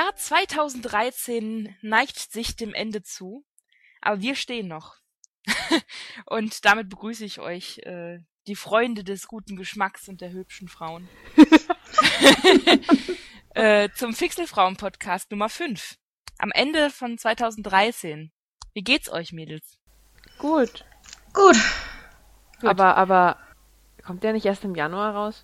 Jahr 2013 neigt sich dem Ende zu, aber wir stehen noch. Und damit begrüße ich euch, die Freunde des guten Geschmacks und der hübschen Frauen, zum Fixelfrauen-Podcast Nummer 5. Am Ende von 2013. Wie geht's euch, Mädels? Gut. Gut. Aber kommt der nicht erst im Januar raus?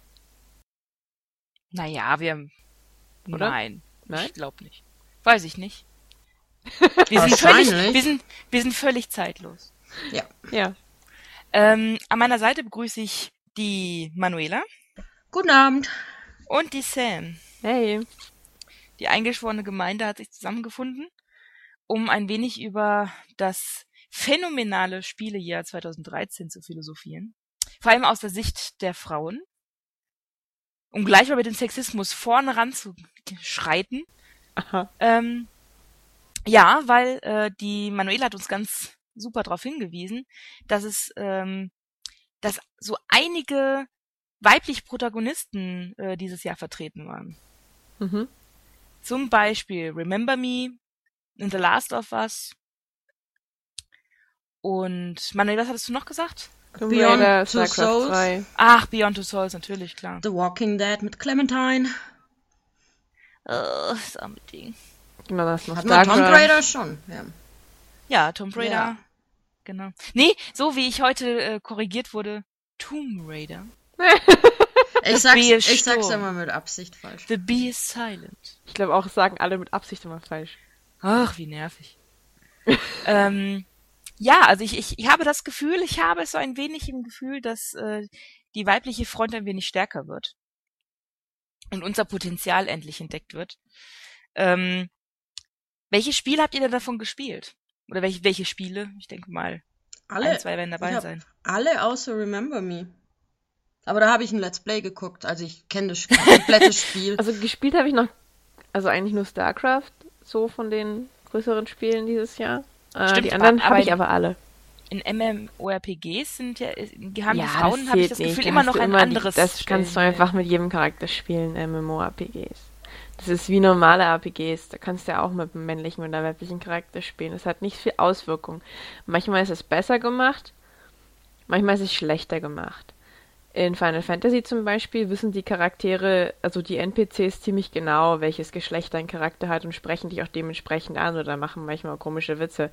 Naja, Oder? Nein, Nein? ich glaube nicht. Weiß ich nicht. Wahrscheinlich. Wir sind völlig zeitlos. Ja. An meiner Seite begrüße ich die Manuela Guten Abend. und die Sam. Hey. Die eingeschworene Gemeinde hat sich zusammengefunden, um ein wenig über das phänomenale Spielejahr 2013 zu philosophieren. Vor allem aus der Sicht der Frauen. Um gleich mal mit dem Sexismus vorne ranzuschreiten. Aha. Ja, weil die Manuela hat uns ganz super darauf hingewiesen, dass es dass so einige weibliche Protagonisten dieses Jahr vertreten waren. Mhm. Zum Beispiel Remember Me, in The Last of Us. Und Manuel, was hattest du noch gesagt? Tomb Beyond Raider, Two StarCraft Souls. 2. Ach, Beyond Two Souls, natürlich, klar. The Walking Dead mit Clementine. Das arme Ding. Genau, das ist noch Hat man StarCraft. Tomb Raider schon. Ja. Ja, Tomb Raider. Ja. Genau. Nee, so wie ich heute korrigiert wurde, Tomb Raider. Ich Bee sag's Sturm. immer mit Absicht falsch. The Bee is silent. Ich glaube auch, sagen alle mit Absicht immer falsch. Ach, wie nervig. Ja, also ich habe das Gefühl, ich habe so ein wenig im Gefühl, dass die weibliche Front ein wenig stärker wird und unser Potenzial endlich entdeckt wird. Welche Spiele habt ihr denn davon gespielt? Oder welche Spiele? Ich denke mal, Alle. 1, 2 werden Ich dabei hab sein. alle außer Remember Me. Aber da habe ich ein Let's Play geguckt, also ich kenne das komplette Spiel. Also gespielt habe ich noch, also eigentlich nur StarCraft, so von den größeren Spielen dieses Jahr. Stimmt, Die anderen aber habe ich aber alle. In MMORPGs haben die das Frauen, habe ich zählt das nicht. Gefühl, Da immer hast noch du ein immer anderes Das kannst du Stellenwert. einfach mit jedem Charakter spielen, MMORPGs. Das ist wie normale RPGs. Da kannst du ja auch mit einem männlichen oder weiblichen Charakter spielen. Das hat nicht viel Auswirkung. Manchmal ist es besser gemacht, manchmal ist es schlechter gemacht. In Final Fantasy zum Beispiel wissen die Charaktere, also die NPCs, ziemlich genau, welches Geschlecht ein Charakter hat und sprechen dich auch dementsprechend an oder machen manchmal komische Witze.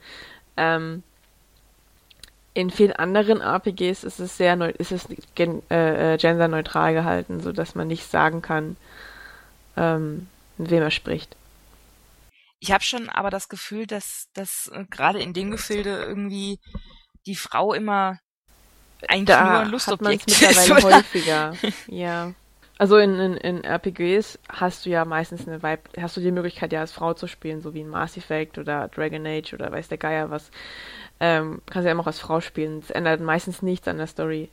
In vielen anderen RPGs ist es genderneutral gehalten, so dass man nicht sagen kann, mit wem er spricht. Ich habe schon aber das Gefühl, dass gerade in dem Gefilde irgendwie die Frau immer eigentlich nur ein Lustobjekt hat man's mittlerweile oder? häufiger. Ja. Also in RPGs hast du ja meistens hast du die Möglichkeit, ja als Frau zu spielen, so wie in Mass Effect oder Dragon Age oder weiß der Geier was. Kannst ja immer auch als Frau spielen. Das ändert meistens nichts an der Story.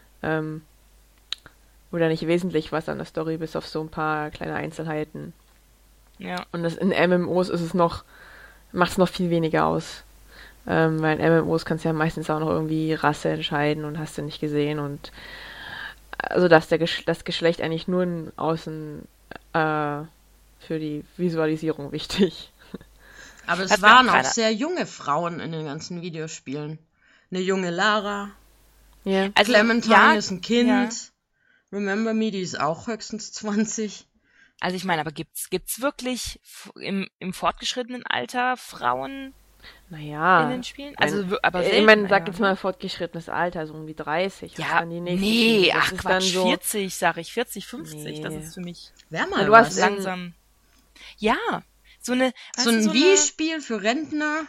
Oder nicht wesentlich was an der Story, bis auf so ein paar kleine Einzelheiten. Ja. Und in MMOs macht es noch viel weniger aus. Weil in MMOs kannst du ja meistens auch noch irgendwie Rasse entscheiden und hast du nicht gesehen und also dass das Geschlecht eigentlich nur außen für die Visualisierung wichtig. Aber es Hat mir waren auch auch keiner- sehr junge Frauen in den ganzen Videospielen. Eine junge Lara. Ja. Also, Clementine ja, ist ein Kind. ja. Remember Me, die ist auch höchstens 20. Also ich meine, aber gibt's wirklich im fortgeschrittenen Alter Frauen Naja. in den Spielen? Also, aber ich selten, meine, sag ja. jetzt mal fortgeschrittenes Alter, so um die 30. Was Ja, dann die nächsten nee, Spiele? Das ach ist Quatsch, dann so, 40, sag ich, 40, 50, das Nee. ist für mich Wär Na, mal du hast was. langsam. Ja, so eine, weißt So du, ein Wii-Spiel für Rentner.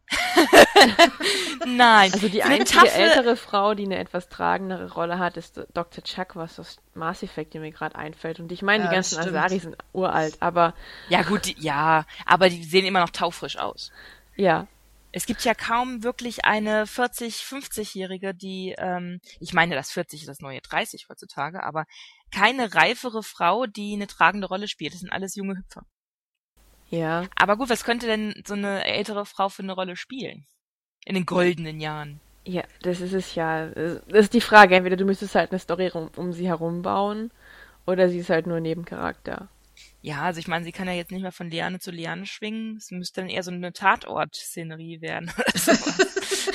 Nein, also die so eine einzige taffe, ältere Frau, die eine etwas tragendere Rolle hat, ist Dr. Chuck, was aus Mass Effect, die mir gerade einfällt. Und ich meine, Ja, die das ganzen stimmt. Asari sind uralt, aber ja gut, ja, aber die sehen immer noch taufrisch aus. ja. Es gibt ja kaum wirklich eine 40-, 50-Jährige, die, ich meine, das 40 ist das neue 30 heutzutage, aber keine reifere Frau, die eine tragende Rolle spielt. Das sind alles junge Hüpfer. Ja. Aber gut, was könnte denn so eine ältere Frau für eine Rolle spielen? In den goldenen Jahren. Ja, das ist es ja. Das ist die Frage. Entweder du müsstest halt eine Story um sie herum bauen oder sie ist halt nur ein Nebencharakter. Ja, also ich meine, sie kann ja jetzt nicht mehr von Liane zu Liane schwingen. Es müsste dann eher so eine Tatort-Szenerie werden oder sowas.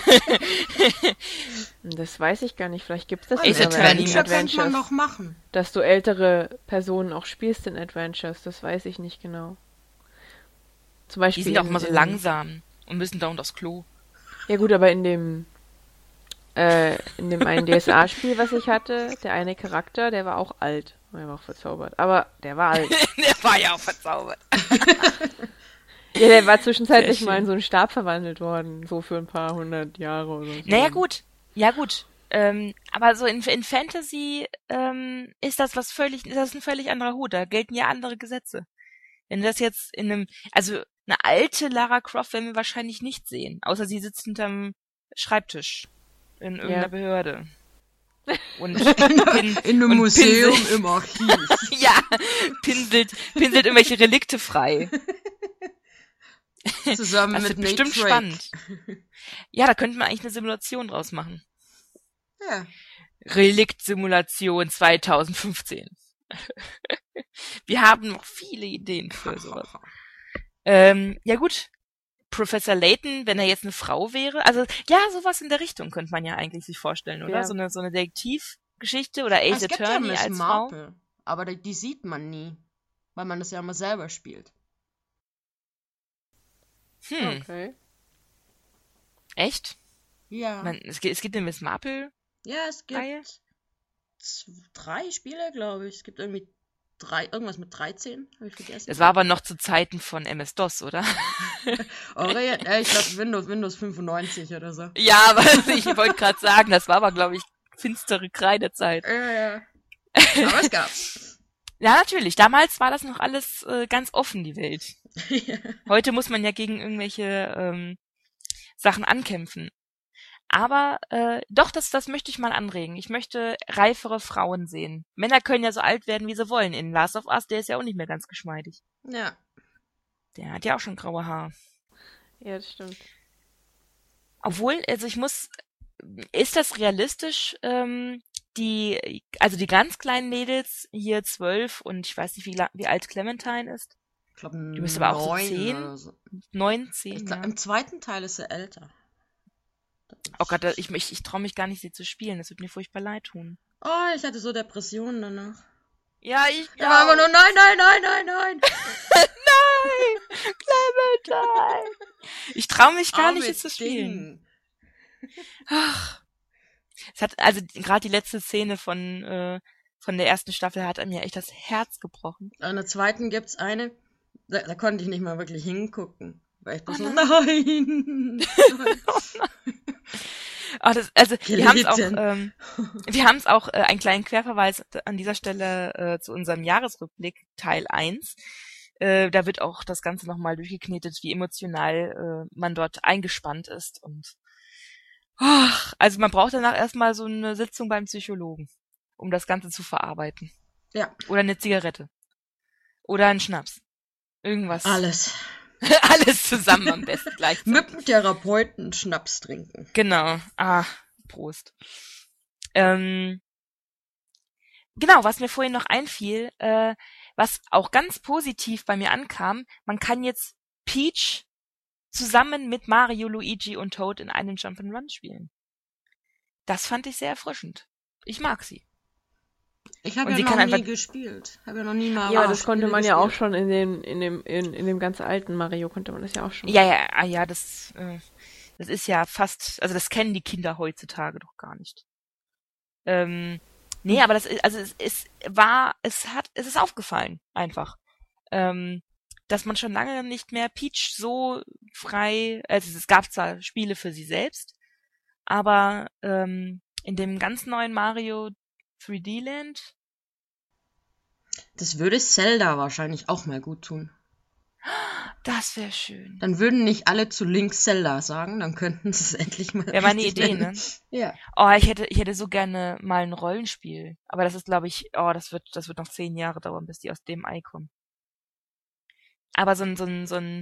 Das weiß ich gar nicht. Vielleicht gibt es das Ein Ace in Attorney Adventure könnte man Adventures, noch machen. dass du ältere Personen auch spielst in Adventures. Das weiß ich nicht genau. Zum Die Beispiel sind auch immer so langsam und müssen dauernd aufs Klo. Ja gut, aber in dem einen DSA-Spiel, was ich hatte, der eine Charakter, der war auch alt. Der war auch verzaubert. Aber der war alt. Der war ja auch verzaubert. Ja, der war zwischenzeitlich Sehr mal in schön. so einen Stab verwandelt worden. So für ein paar hundert Jahre oder so. Naja, gut. Ja, gut. Aber so in Fantasy ist das ist das ein völlig anderer Hut. Da gelten ja andere Gesetze. Wenn das jetzt also eine alte Lara Croft werden wir wahrscheinlich nicht sehen. Außer sie sitzt hinterm Schreibtisch in irgendeiner Ja. Behörde. Und, In einem Museum im Archiv. ja, pinselt irgendwelche Relikte frei. Zusammen Das mit wird Nate bestimmt Drake. spannend. Ja, da könnte man eigentlich eine Simulation draus machen. Ja. Relikt-Simulation 2015. Wir haben noch viele Ideen für sowas. Ja gut, Professor Layton, wenn er jetzt eine Frau wäre, also ja, sowas in der Richtung könnte man ja eigentlich sich vorstellen, oder? Ja. So eine Detektivgeschichte oder Ace Es gibt ja Attorney Miss als Frau. Marple, aber die sieht man nie, weil man das ja immer selber spielt. Okay. Echt? Ja. Es gibt eine Miss Marple. Ja, es gibt Reihe? 3 Spiele, glaube ich. Es gibt irgendwie irgendwas mit 13, habe ich vergessen. Das war aber noch zu Zeiten von MS-DOS, oder? Ja, ich glaube Windows 95 oder so. Ja, aber ich wollte gerade sagen, das war aber, glaube ich, finstere Kreidezeit. Ja. Aber es gab's. Ja, natürlich. Damals war das noch alles ganz offen, die Welt. Ja. Heute muss man ja gegen irgendwelche Sachen ankämpfen. Aber doch, das möchte ich mal anregen. Ich möchte reifere Frauen sehen. Männer können ja so alt werden, wie sie wollen. In Last of Us, der ist ja auch nicht mehr ganz geschmeidig. Ja. Der hat ja auch schon graue Haare. Ja, das stimmt. Obwohl, also ist das realistisch, die ganz kleinen Mädels, hier 12 und ich weiß nicht, wie alt Clementine ist. Ich glaube, Die müsste aber auch so 9 10, oder so. 9, 10, ja. Im zweiten Teil ist sie älter. Oh Gott, ich traue mich gar nicht, sie zu spielen. Das wird mir furchtbar leid tun. Oh, ich hatte so Depressionen danach. Ja, ich Ich war immer nur nein. Nein! Clementine! Ich traue mich gar nicht, Armes es zu spielen. Ding. Ach. Es hat, also gerade die letzte Szene von der ersten Staffel hat mir echt das Herz gebrochen. In der zweiten gibt's eine, da konnte ich nicht mal wirklich hingucken. Weil ich Oh so, nein. nein. Wir haben es auch, Gelitten. einen kleinen Querverweis an dieser Stelle zu unserem Jahresrückblick Teil 1. Da wird auch das Ganze nochmal durchgeknetet, wie emotional man dort eingespannt ist. Und also man braucht danach erstmal so eine Sitzung beim Psychologen, um das Ganze zu verarbeiten. Ja, Oder eine Zigarette. Oder einen Schnaps. Irgendwas. alles. Alles zusammen am besten gleichzeitig. Mit dem Therapeuten Schnaps trinken. Genau. Prost. Genau, was mir vorhin noch einfiel, was auch ganz positiv bei mir ankam, man kann jetzt Peach zusammen mit Mario, Luigi und Toad in einem Jump'n'Run spielen. Das fand ich sehr erfrischend. Ich mag sie. Ich habe Und ja sie noch kann nie einfach- gespielt. Habe ja noch nie mal Ja, Mario das konnte Spiele man ja auch gespielt. schon in dem ganz alten Mario konnte man das ja auch schon. Ja, das ist ja fast, also das kennen die Kinder heutzutage doch gar nicht. Nee, aber es ist aufgefallen, einfach. Dass man schon lange nicht mehr Peach so frei, also es gab zwar Spiele für sie selbst, aber in dem ganz neuen Mario 3D Land, Das würde Zelda wahrscheinlich auch mal gut tun. das wäre schön. Dann würden nicht alle zu Link Zelda sagen, dann könnten sie es endlich mal Wäre mal eine richtig Idee, nennen. ne? Ja. Oh, ich hätte so gerne mal ein Rollenspiel. Aber das ist, glaube ich, das wird noch 10 Jahre dauern, bis die aus dem Ei kommen. Aber so ein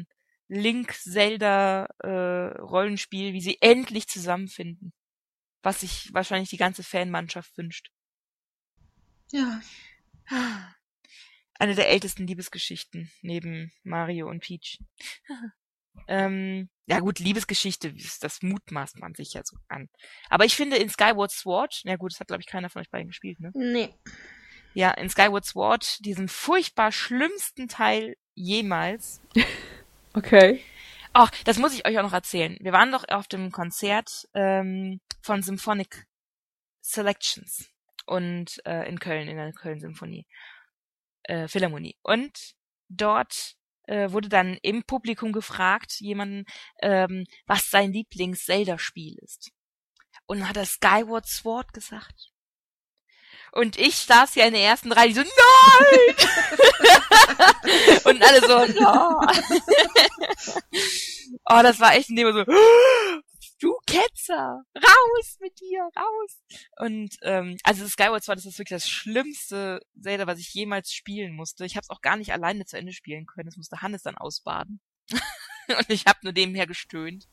Link-Zelda-Rollenspiel, wie sie endlich zusammenfinden. Was sich wahrscheinlich die ganze Fanmannschaft wünscht. Ja. Eine der ältesten Liebesgeschichten neben Mario und Peach. Ja gut, Liebesgeschichte, das mutmaßt man sich ja so an. Aber ich finde in Skyward Sword, ja gut, das hat glaube ich keiner von euch beiden gespielt, ne? Nee. Ja, in Skyward Sword, diesen furchtbar schlimmsten Teil jemals. Okay. Ach, das muss ich euch auch noch erzählen. Wir waren doch auf dem Konzert von Symphonic Selections und in Köln, in der Köln Symphonie, Philharmonie. Und dort wurde dann im Publikum gefragt, jemanden, was sein Lieblings-Zelda-Spiel ist. Und dann hat er Skyward Sword gesagt. Und ich saß ja in der ersten Reihe, die so, nein! Und alle so, nein! Oh, das war echt ein Thema so, du Ketzer, raus mit dir, raus! Und also Skyward Sword, das ist wirklich das schlimmste Zelda, was ich jemals spielen musste. Ich habe es auch gar nicht alleine zu Ende spielen können. Das musste Hannes dann ausbaden. Und ich habe nur nebenher gestöhnt.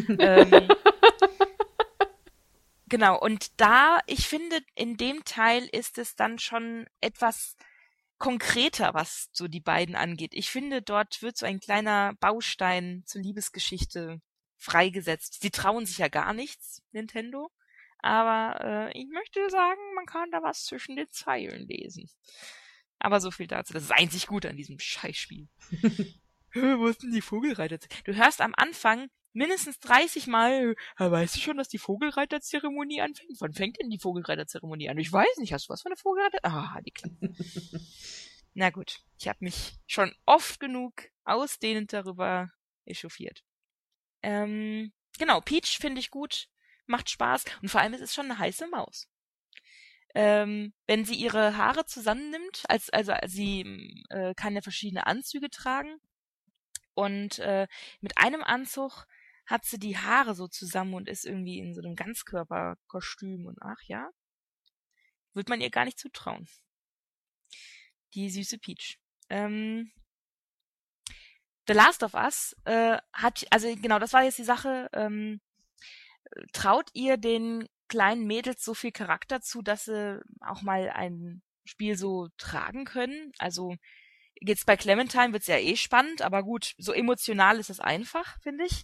Genau, und ich finde, in dem Teil ist es dann schon etwas konkreter, was so die beiden angeht. Ich finde, dort wird so ein kleiner Baustein zur Liebesgeschichte freigesetzt. Sie trauen sich ja gar nichts, Nintendo. Aber ich möchte sagen, man kann da was zwischen den Zeilen lesen. Aber so viel dazu. Das ist einzig gut an diesem Scheißspiel. Wo ist denn die Vogelreiter? Du hörst am Anfang mindestens 30 Mal, weißt du schon, dass die Vogelreiterzeremonie anfängt? Wann fängt denn die Vogelreiterzeremonie an? Ich weiß nicht, hast du was von der Vogelreiter? Die Klappe. Na gut, ich habe mich schon oft genug ausdehnend darüber echauffiert. Genau, Peach finde ich gut, macht Spaß und vor allem ist es schon eine heiße Maus. Wenn sie ihre Haare zusammennimmt, also sie kann ja verschiedene Anzüge tragen und mit einem Anzug hat sie die Haare so zusammen und ist irgendwie in so einem Ganzkörperkostüm und ach ja, wird man ihr gar nicht zutrauen. Die süße Peach. The Last of Us also genau, das war jetzt die Sache, traut ihr den kleinen Mädels so viel Charakter zu, dass sie auch mal ein Spiel so tragen können? Also jetzt bei Clementine wird's ja eh spannend, aber gut, so emotional ist es einfach, finde ich.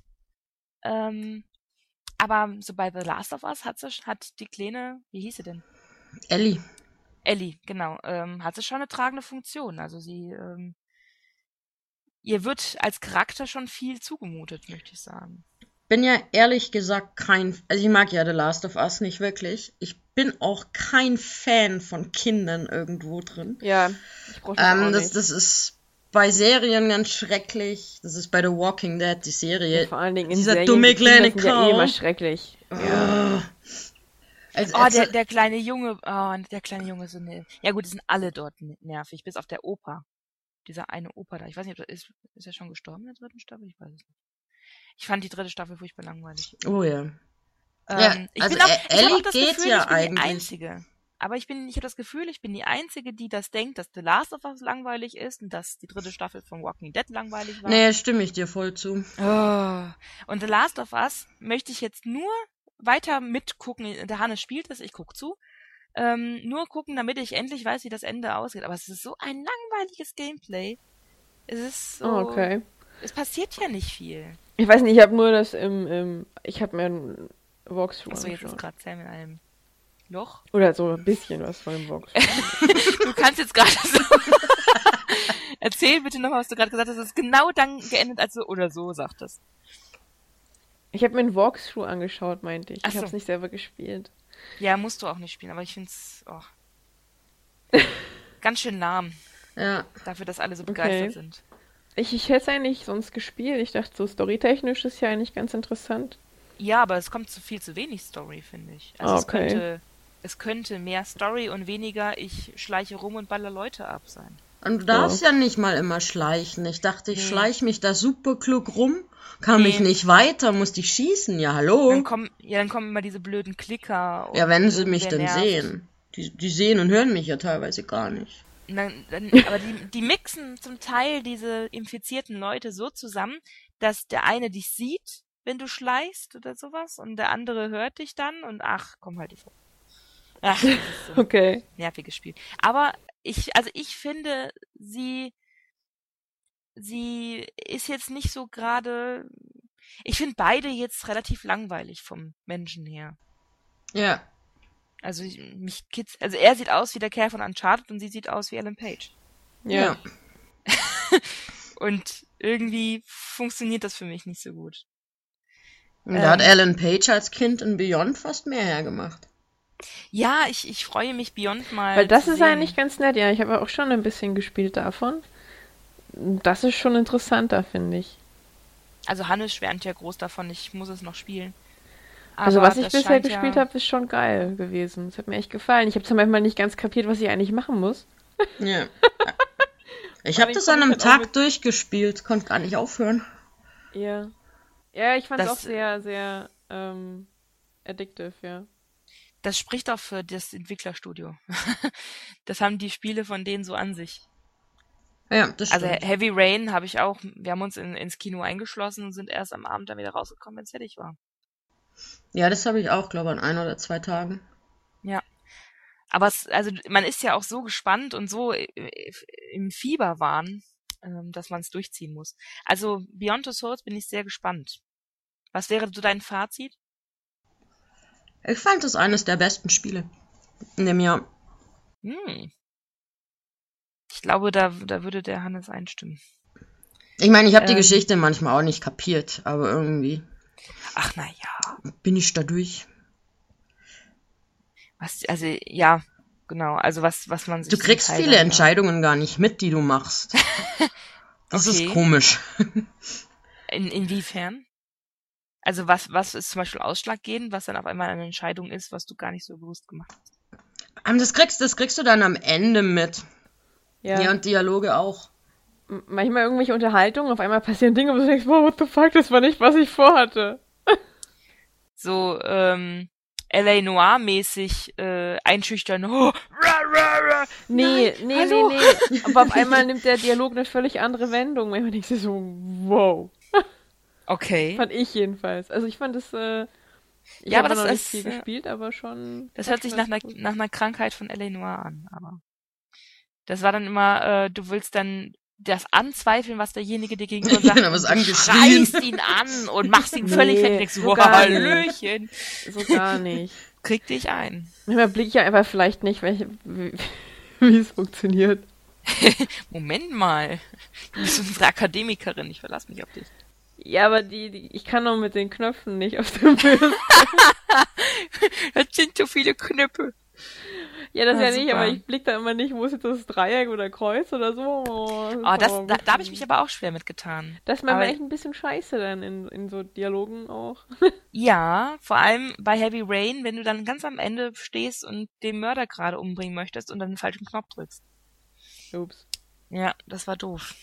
Aber so bei The Last of Us hat die Kleine, wie hieß sie denn? Ellie, genau, hat sie schon eine tragende Funktion. Also ihr wird als Charakter schon viel zugemutet, möchte ich sagen. Bin ja ehrlich gesagt also ich mag ja The Last of Us nicht wirklich. Ich bin auch kein Fan von Kindern irgendwo drin. Ja, ich brauche das auch nicht. Das ist bei Serien ganz schrecklich. Das ist bei The Walking Dead, die Serie. Ja, vor allen Dingen in dieser Serien, dumme kleine sind ja immer schrecklich. Ja. Der kleine Junge, der kleine Junge ist so ja gut, die sind alle dort nervig, bis auf der Opa. Dieser eine Opa da. Ich weiß nicht, ob ist er schon gestorben in der 3. Staffel? Ich weiß es nicht. Ich fand die 3. Staffel furchtbar langweilig. Oh ja. Ellie geht ja eigentlich. Die Einzige. Aber ich habe das Gefühl, ich bin die Einzige, die das denkt, dass The Last of Us langweilig ist und dass die 3. Staffel von Walking Dead langweilig war. Nee, stimme ich dir voll zu. Und The Last of Us möchte ich jetzt nur weiter mitgucken. Der Hannes spielt es, ich gucke zu. Nur gucken, damit ich endlich weiß, wie das Ende ausgeht. Aber es ist so ein langweiliges Gameplay. Es ist so... Okay. Es passiert ja nicht viel. Ich weiß nicht, ich habe nur das ich habe mir ein Walkthrough Achso, jetzt ist angeschaut. gerade Sam in einem Loch. Oder so ein bisschen was von dem Walkthrough. Du kannst jetzt gerade so... Erzähl bitte nochmal, was du gerade gesagt hast. Es ist genau dann geendet, als du oder so sagtest. Ich habe mir ein Walkthrough angeschaut, meinte ich. Ach Ich so. habe es nicht selber gespielt. Ja, musst du auch nicht spielen, aber ich find's ganz schön lahm. Ja. Dafür, dass alle so begeistert sind. Ich hätte es eigentlich sonst gespielt. Ich dachte, so storytechnisch ist ja eigentlich ganz interessant. Ja, aber es kommt viel zu wenig Story, finde ich. Also Okay. es könnte mehr Story und weniger ich schleiche rum und baller Leute ab sein. Und du darfst ja nicht mal immer schleichen. Ich dachte, ich Nee. schleiche mich da super klug rum, kann mich nicht weiter, muss die schießen. Ja, hallo? Dann kommen immer diese blöden Klicker. Ja, wenn sie mich irgendwer denn nervt. sehen. Die sehen und hören mich ja teilweise gar nicht. Aber die mixen zum Teil diese infizierten Leute so zusammen, dass der eine dich sieht, wenn du schleichst oder sowas, und der andere hört dich dann und ach, komm halt die vor. Ach, das ist so ein Okay. nerviges Spiel. Aber ich finde, sie ist jetzt nicht so gerade. Ich finde beide jetzt relativ langweilig vom Menschen her. Ja. Also also er sieht aus wie der Kerl von Uncharted und sie sieht aus wie Ellen Page. Ja. Und irgendwie funktioniert das für mich nicht so gut. Und da hat Ellen Page als Kind in Beyond fast mehr hergemacht. Ja, ich freue mich, Beyond mal Weil das zu ist sehen. eigentlich ganz nett, ja. Ich habe auch schon ein bisschen gespielt davon. Das ist schon interessanter, finde ich. Also Hannes schwärmt ja groß davon, ich muss es noch spielen. Also Aber was ich das bisher scheint gespielt ja, habe, ist schon geil gewesen. Es hat mir echt gefallen. Ich habe zum Beispiel nicht ganz kapiert, was ich eigentlich machen muss. Ja. Ich Vor habe allem das komm an ich einem halt auch Tag mit- durchgespielt, konnte gar nicht aufhören. Ja. Ja, ich fand es Das- auch sehr, sehr addictive, ja. das spricht auch für das Entwicklerstudio. Das haben die Spiele von denen so an sich. Ja, das Also stimmt. Heavy Rain habe ich auch, wir haben uns ins Kino eingeschlossen und sind erst am Abend dann wieder rausgekommen, wenn es fertig war. Ja, das habe ich auch, glaube ich, an 1 oder 2 Tagen. Ja. Aber also man ist ja auch so gespannt und so im Fieberwahn, dass man es durchziehen muss. Also Beyond Two Souls bin ich sehr gespannt. Was wäre so dein Fazit? Ich fand es eines der besten Spiele in dem Jahr. Ich glaube, da würde der Hannes einstimmen. Ich meine, ich habe die Ähm. Geschichte manchmal auch nicht kapiert, aber irgendwie Ach na ja, bin ich da durch. also ja, genau, also was man sich Du zum kriegst Teil viele dann- Entscheidungen gar nicht mit, die du machst. Das Okay. ist komisch. Inwiefern? Also was ist zum Beispiel ausschlaggebend, was dann auf einmal eine Entscheidung ist, was du gar nicht so bewusst gemacht hast? Das kriegst du dann am Ende mit. Ja. Ja, und Dialoge auch. Manchmal irgendwelche Unterhaltungen, auf einmal passieren Dinge, wo du denkst, wow, what the fuck, das war nicht, was ich vorhatte. So L.A. Noir-mäßig einschüchtern. Oh, Nee. hallo. Aber auf einmal nimmt der Dialog eine völlig andere Wendung. Manchmal denkst du so, wow. Okay. Fand ich jedenfalls. Also ich fand es, ich Ja, habe aber noch das nicht ist, viel gespielt, aber schon. Das hört sich nach einer Krankheit von L.A. Noir an, aber das war dann immer, du willst dann das anzweifeln, was derjenige dir gegenüber sagt. Genau, und was du angeschrien. schreist ihn an und machst ihn völlig Nee, fertig. Denkst du, so wow, gar nicht. Hallöchen. So gar nicht. Krieg dich ein. Manchmal blicke ich ja einfach vielleicht nicht, wie es funktioniert. Moment mal. Du bist unsere Akademikerin, ich verlasse mich auf dich. Ja, aber ich kann doch mit den Knöpfen nicht auf dem Bild. Das sind so viele Knöpfe. Ja, das Ah, ja nicht, super. aber ich blick da immer nicht, wo ist jetzt das Dreieck oder Kreuz oder so. Oh, Da habe ich mich aber auch schwer mitgetan. Das ist manchmal aber- echt ein bisschen scheiße dann in so Dialogen auch. Ja, vor allem bei Heavy Rain, wenn du dann ganz am Ende stehst und den Mörder gerade umbringen möchtest und dann den falschen Knopf drückst. Ups. Ja, das war doof.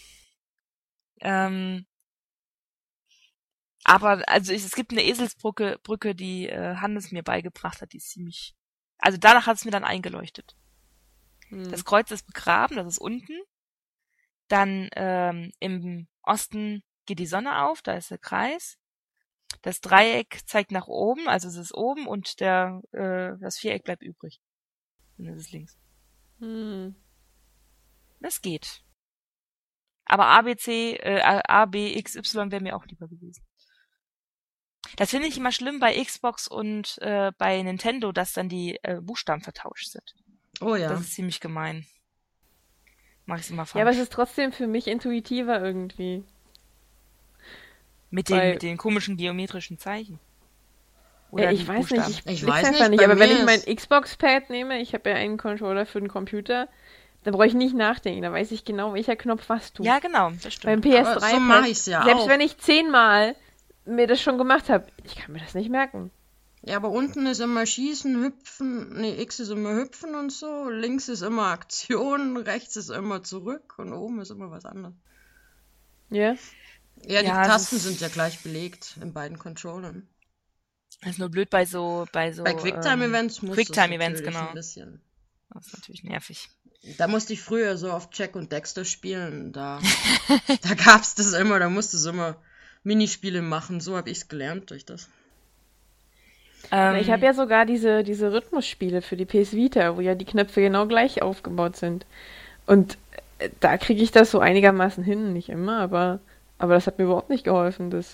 Aber also es gibt eine Eselsbrücke, die Hannes mir beigebracht hat, die ist ziemlich. Also danach hat es mir dann eingeleuchtet. Hm. Das Kreuz ist begraben, das ist unten. Dann im Osten geht die Sonne auf, da ist der Kreis. Das Dreieck zeigt nach oben, also es ist oben und das Viereck bleibt übrig. Und das ist links. Hm. Das geht. Aber A, B, X, Y wäre mir auch lieber gewesen. Das finde ich immer schlimm bei Xbox und bei Nintendo, dass dann die Buchstaben vertauscht sind. Oh ja. Das ist ziemlich gemein. Mach ich's immer falsch. Ja, aber es ist trotzdem für mich intuitiver irgendwie. mit weil- den komischen geometrischen Zeichen. Ja, ich die weiß Buchstaben. nicht, Ich ich blick's weiß einfach nicht, nicht. bei Aber wenn mir ich mein ist- Xbox-Pad nehme, ich habe ja einen Controller für den Computer, dann brauche ich nicht nachdenken. Da weiß ich genau, welcher Knopf was tut. Ja, genau, das Beim stimmt. PS3 Aber so mach ich's ja selbst auch. wenn ich 10-mal mir das schon gemacht habe, ich kann mir das nicht merken. Ja, aber unten ist immer Schießen, Hüpfen, nee, X ist immer Hüpfen und so, links ist immer Aktion, rechts ist immer zurück und oben ist immer was anderes. Ja? Ja, die Ja, es Tasten ist- sind ja gleich belegt in beiden Controllern. Das ist nur blöd bei so Bei Quicktime-Events muss Quicktime-Events, natürlich genau. ein bisschen. Das ist natürlich nervig. Da musste ich früher so auf Jack und Dexter spielen, da gab's das immer, da musste es immer Minispiele machen, so habe ich's gelernt durch das. Ich habe ja sogar diese Rhythmusspiele für die PS Vita, wo ja die Knöpfe genau gleich aufgebaut sind. Und da kriege ich das so einigermaßen hin, nicht immer, aber das hat mir überhaupt nicht geholfen, das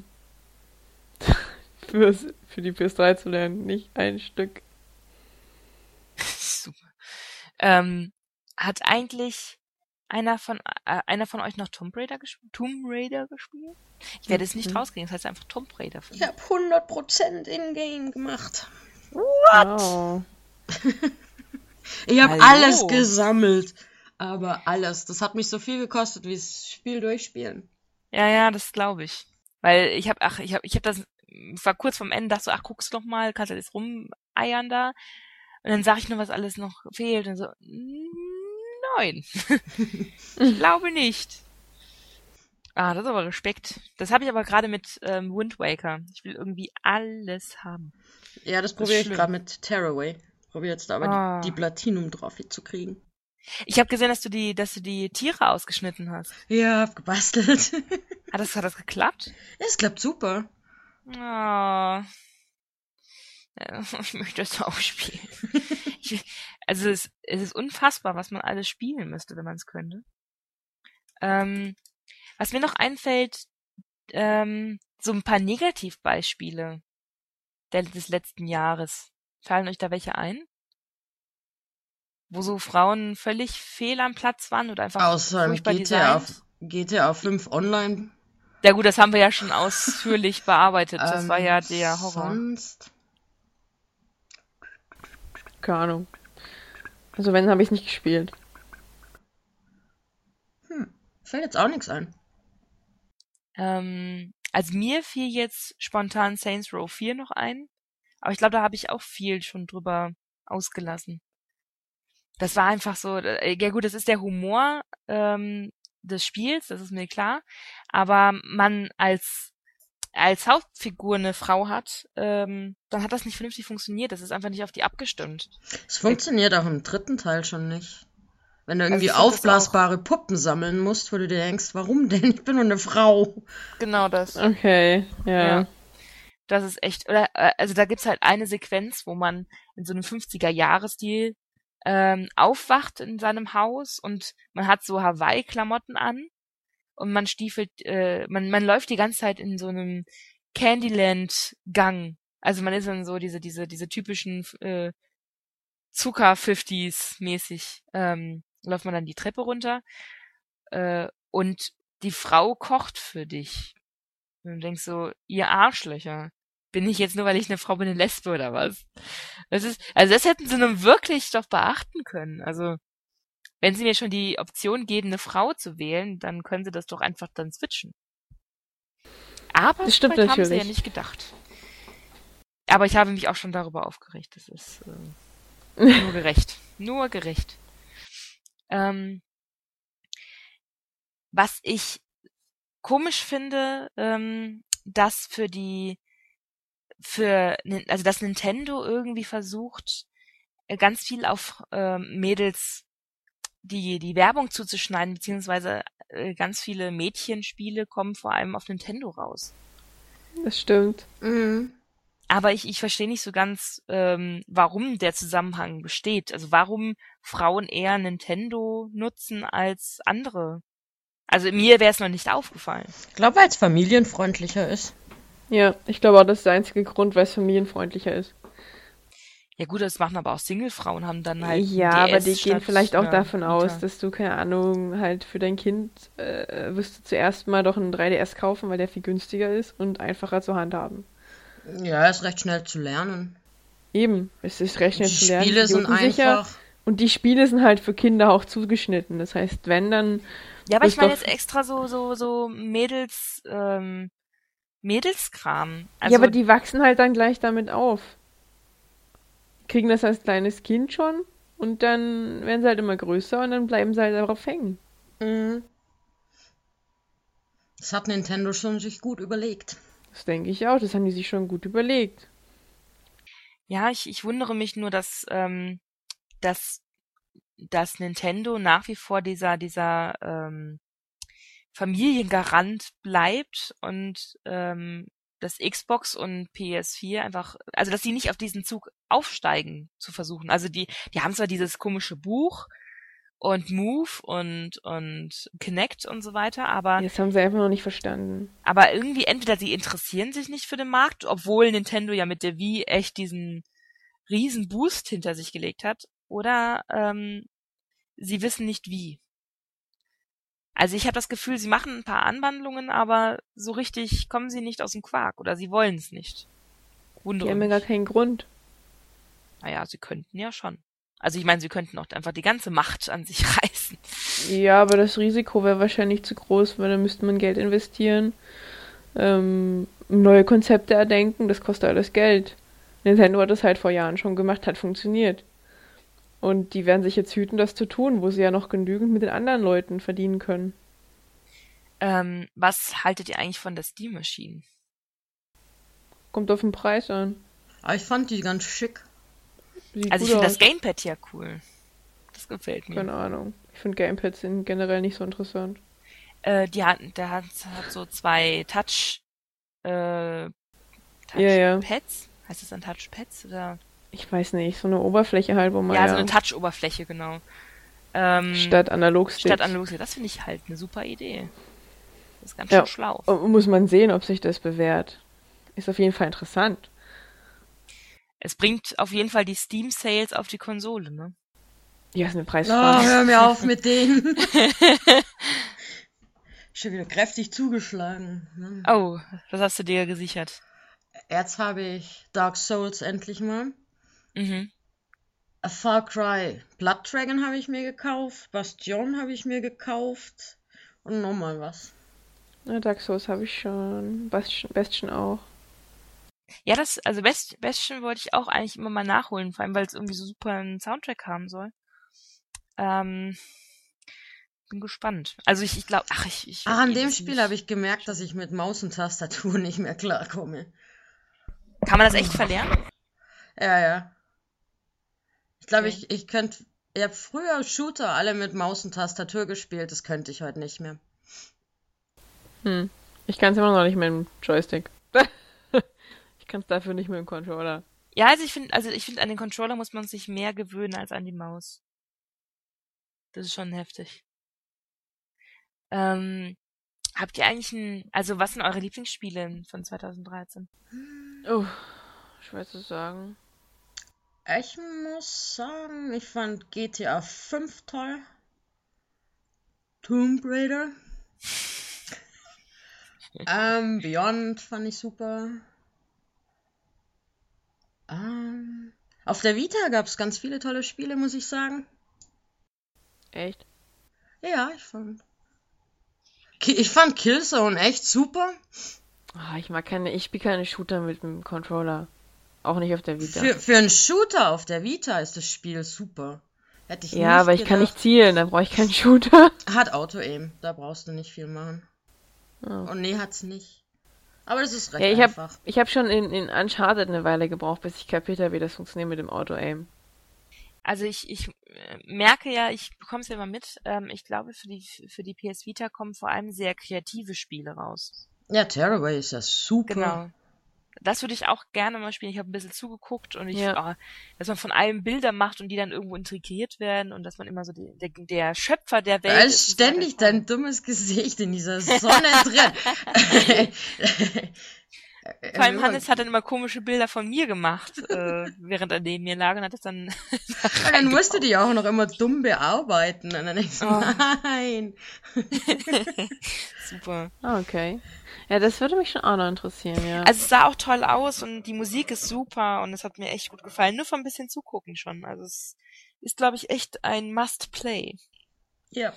für die PS3 zu lernen. Nicht ein Stück. Super. Hat eigentlich einer von euch noch Tomb Raider gespielt? Ich werde es nicht rauskriegen, das heißt einfach Tomb Raider. Ich habe 100% in-game gemacht. What? Oh. Ich habe Hallo? alles gesammelt. Aber alles. Das hat mich so viel gekostet, wie das Spiel durchspielen. Ja, das glaube ich. Weil ich hab das, es war kurz vorm Ende, dachte so, guckst doch mal, kannst du das rumeiern da? Und dann sag ich nur, was alles noch fehlt. Und so, nein. Ich glaube nicht. Das ist aber Respekt. Das habe ich aber gerade mit Wind Waker. Ich will irgendwie alles haben. Ja, das probiere ich gerade mit Tearaway. Probiere jetzt aber die Platinum-Trophy zu kriegen. Ich habe gesehen, dass du die Tiere ausgeschnitten hast. Ja, hab gebastelt. Hat das geklappt? Ja, es klappt super. Ich möchte das auch spielen. Also es ist unfassbar, was man alles spielen müsste, wenn man es könnte. Was mir noch einfällt, so ein paar Negativbeispiele des letzten Jahres. Fallen euch da welche ein? Wo so Frauen völlig fehl am Platz waren oder einfach Außer furchtbar GTA 5 Online. Ja gut, das haben wir ja schon ausführlich bearbeitet. Das war ja der Horror. Sonst? Keine Ahnung. Also wenn, habe ich nicht gespielt. Fällt jetzt auch nichts ein. Also mir fiel jetzt spontan Saints Row 4 noch ein. Aber ich glaube, da habe ich auch viel schon drüber ausgelassen. Das war einfach so, ja gut, das ist der Humor des Spiels, das ist mir klar. Aber man als Hauptfigur eine Frau hat, dann hat das nicht vernünftig funktioniert. Das ist einfach nicht auf die abgestimmt. Es funktioniert auch im dritten Teil schon nicht. Wenn du irgendwie Also ich find das aufblasbare Puppen sammeln musst, wo du dir denkst, warum denn? Ich bin nur eine Frau. Genau das. Okay, ja. Das ist echt, oder, also da gibt's halt eine Sequenz, wo man in so einem 50er-Jahres-Stil aufwacht in seinem Haus und man hat so Hawaii-Klamotten an und man stiefelt, man läuft die ganze Zeit in so einem Candyland-Gang. Also man ist dann so diese typischen Zucker-50s mäßig, läuft man dann die Treppe runter und die Frau kocht für dich. Und du denkst so, ihr Arschlöcher. Bin ich jetzt nur, weil ich eine Frau bin, eine Lesbe oder was? Also das hätten sie nun wirklich doch beachten können. Also, wenn sie mir schon die Option geben, eine Frau zu wählen, dann können sie das doch einfach dann switchen. Aber Das stimmt soweit haben sie natürlich. ja nicht gedacht. Aber ich habe mich auch schon darüber aufgeregt. Das ist nur gerecht. Nur gerecht. Was ich komisch finde, dass dass Nintendo irgendwie versucht, ganz viel auf Mädels die Werbung zuzuschneiden, beziehungsweise ganz viele Mädchenspiele kommen vor allem auf Nintendo raus. Das stimmt. Mhm. Aber ich verstehe nicht so ganz, warum der Zusammenhang besteht. Also warum Frauen eher Nintendo nutzen als andere. Also mir wäre es noch nicht aufgefallen. Ich glaube, weil es familienfreundlicher ist. Ja, ich glaube auch, das ist der einzige Grund, weil es familienfreundlicher ist. Ja gut, das machen aber auch Single-Frauen, haben dann halt Ja, ein aber DS die gehen statt vielleicht auch einer davon aus, Vita. dass du, keine Ahnung, halt für dein Kind wirst du zuerst mal doch einen 3DS kaufen, weil der viel günstiger ist und einfacher zu handhaben. Ja, ist recht schnell zu lernen. Eben, es ist recht schnell Die zu lernen, Spiele sind idiotensicher. einfach. Und die Spiele sind halt für Kinder auch zugeschnitten. Das heißt, wenn dann Ja, aber ich ist meine doch. jetzt extra so Mädelskram. Ja, aber Also, die wachsen halt dann gleich damit auf. Kriegen das als kleines Kind schon und dann werden sie halt immer größer und dann bleiben sie halt darauf hängen. Mhm. Das hat Nintendo schon sich gut überlegt. Das denke ich auch, das haben die sich schon gut überlegt. ja, ich wundere mich nur, dass Nintendo nach wie vor dieser Familiengarant bleibt und dass Xbox und PS4 einfach, also dass sie nicht auf diesen Zug aufsteigen zu versuchen. Also die haben zwar dieses komische Buch und Move und Kinect und so weiter, aber Das haben sie einfach noch nicht verstanden. irgendwie entweder sie interessieren sich nicht für den Markt, obwohl Nintendo ja mit der Wii echt diesen riesen Boost hinter sich gelegt hat, oder sie wissen nicht wie. Also ich habe das Gefühl, sie machen ein paar Anwandlungen, aber so richtig kommen sie nicht aus dem Quark oder sie wollen es nicht. Die Wundere haben ja gar mich. keinen Grund. Naja, sie könnten ja schon. Also ich meine, sie könnten auch einfach die ganze Macht an sich reißen. Ja, aber das Risiko wäre wahrscheinlich zu groß, weil dann müsste man Geld investieren, neue Konzepte erdenken, das kostet alles Geld. Nintendo hat das halt vor Jahren schon gemacht, hat funktioniert. Und die werden sich jetzt hüten, das zu tun, wo sie ja noch genügend mit den anderen Leuten verdienen können. Was haltet ihr eigentlich von der Steam Machine? Kommt auf den Preis an. Aber ich fand die ganz schick. Sieht Also ich gut finde aus. das Gamepad ja cool. Das gefällt mir. Keine Ahnung. Ich finde Gamepads sind generell nicht so interessant. Der hat so zwei Ja, ja. Touchpads. Heißt das dann Touchpads oder? Ich weiß nicht, so eine Oberfläche halt, wo man Ja, so eine Touch-Oberfläche, genau. statt Analogsticks. Statt Analogsticks. Das finde ich halt eine super Idee. Das ist ganz Ja. schön schlau. Muss man sehen, ob sich das bewährt. Ist auf jeden Fall interessant. Es bringt auf jeden Fall die Steam-Sales auf die Konsole, ne? Ja, ist eine Oh, Preisfrage. hör mir auf mit denen. Schon wieder kräftig zugeschlagen. Ne? Oh, was hast du dir gesichert? Jetzt habe ich Dark Souls endlich mal. Mhm. A Far Cry Blood Dragon habe ich mir gekauft. Bastion habe ich mir gekauft. Und nochmal was. Ja, Dark Souls habe ich schon. Bastion auch. Ja, also Bastion wollte ich auch eigentlich immer mal nachholen, vor allem weil es irgendwie so super einen Soundtrack haben soll. Bin gespannt. Also ich glaube, ich An werd dem eh Spiel ziemlich- habe ich gemerkt, dass ich mit Maus und Tastatur nicht mehr klarkomme. Kann man das echt verlernen? Ja. Ich glaube, Okay. ich könnte. Ich habe früher Shooter alle mit Maus und Tastatur gespielt, das könnte ich heute nicht mehr. Ich kann es immer noch nicht mit dem Joystick. Ich kann es dafür nicht mit dem Controller. Ja, also ich finde, an den Controller muss man sich mehr gewöhnen als an die Maus. Das ist schon heftig. Habt ihr eigentlich also was sind eure Lieblingsspiele von 2013? Oh, schwer zu sagen. Ich muss sagen, ich fand GTA 5 toll. Tomb Raider. Beyond fand ich super. Auf der Vita gab es ganz viele tolle Spiele, muss ich sagen. Echt? Ja, ich fand Killzone echt super. Ich spiele keine Shooter mit dem Controller. Auch nicht auf der Vita. Für einen Shooter auf der Vita ist das Spiel super. Hätte ich Ja, nicht aber ich kann nicht gedacht. zielen, da brauche ich keinen Shooter. Hat Auto-Aim, da brauchst du nicht viel machen. Oh. Und nee, hat's nicht. Aber das ist recht Ja, einfach. ich hab schon in Uncharted eine Weile gebraucht, bis ich kapiert habe, wie das funktioniert mit dem Auto-Aim. Also ich merke ja, ich bekomme es ja immer mit, ich glaube für die PS Vita kommen vor allem sehr kreative Spiele raus. Ja, Tearaway ist ja super. Genau. Das würde ich auch gerne mal spielen. Ich habe ein bisschen zugeguckt und Ja. dass man von allem Bilder macht und die dann irgendwo integriert werden und dass man immer so der Schöpfer der Welt Da ist. ist und so weiter. ständig dein dummes Gesicht in dieser Sonne drin. Vor allem Hannes hat dann immer komische Bilder von mir gemacht, während er neben mir lag und hat das dann Und dann musst du die auch noch immer dumm bearbeiten. Und dann denkst du, Oh. nein. super. Ah, okay. Ja, das würde mich schon auch noch interessieren, ja. Also es sah auch toll aus und die Musik ist super und es hat mir echt gut gefallen. Nur von ein bisschen zugucken schon. Also es ist, glaube ich, echt ein Must-Play. Ja.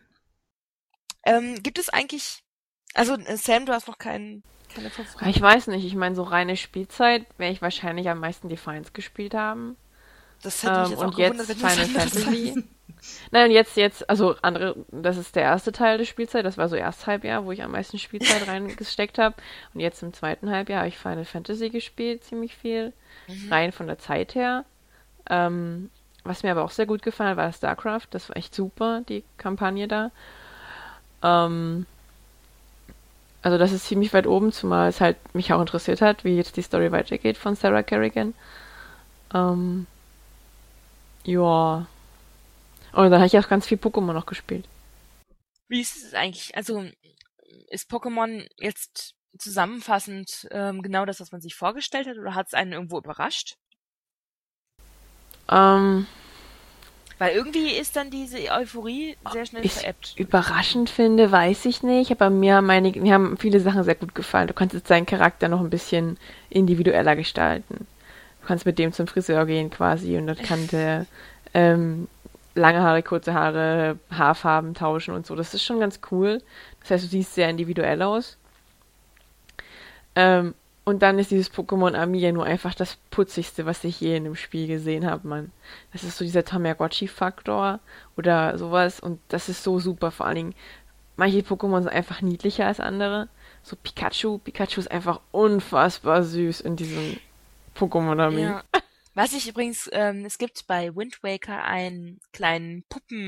Gibt es eigentlich, also Sam, du hast noch keine Favoriten. Ich weiß nicht, ich meine, so reine Spielzeit werde ich wahrscheinlich am meisten Defiance gespielt haben. Das hätte mich jetzt Und auch gewundert, jetzt wenn du Final was anderes Fantasy. Nein, also das ist der erste Teil der Spielzeit, das war so erst Halbjahr, wo ich am meisten Spielzeit reingesteckt habe. Und jetzt im zweiten Halbjahr habe ich Final Fantasy gespielt, ziemlich viel. Rein von der Zeit her. Was mir aber auch sehr gut gefallen hat, war StarCraft. Das war echt super, die Kampagne da. Also das ist ziemlich weit oben, zumal es halt mich auch interessiert hat, wie jetzt die Story weitergeht von Sarah Kerrigan. Ähm, ja. Und dann habe ich auch ganz viel Pokémon noch gespielt. Wie ist es eigentlich? Also ist Pokémon jetzt zusammenfassend genau das, was man sich vorgestellt hat, oder hat es einen irgendwo überrascht? Ähm, Weil irgendwie ist dann diese Euphorie sehr schnell ich verebbt. überraschend finde, weiß ich nicht, aber mir haben viele Sachen sehr gut gefallen. Du kannst jetzt deinen Charakter noch ein bisschen individueller gestalten. Du kannst mit dem zum Friseur gehen quasi und dann kann der ähm, lange Haare, kurze Haare, Haarfarben tauschen und so. Das ist schon ganz cool. Das heißt, du siehst sehr individuell aus. Und dann ist dieses Pokémon Ami ja nur einfach das putzigste, was ich je in einem Spiel gesehen habe, Mann. Das ist so dieser Tamagotchi-Faktor oder sowas und das ist so super. Vor allen Dingen, manche Pokémon sind einfach niedlicher als andere. So Pikachu. Pikachu ist einfach unfassbar süß in diesem Pokémon Ami. Ja. Was ich übrigens, es gibt bei Wind Waker einen kleinen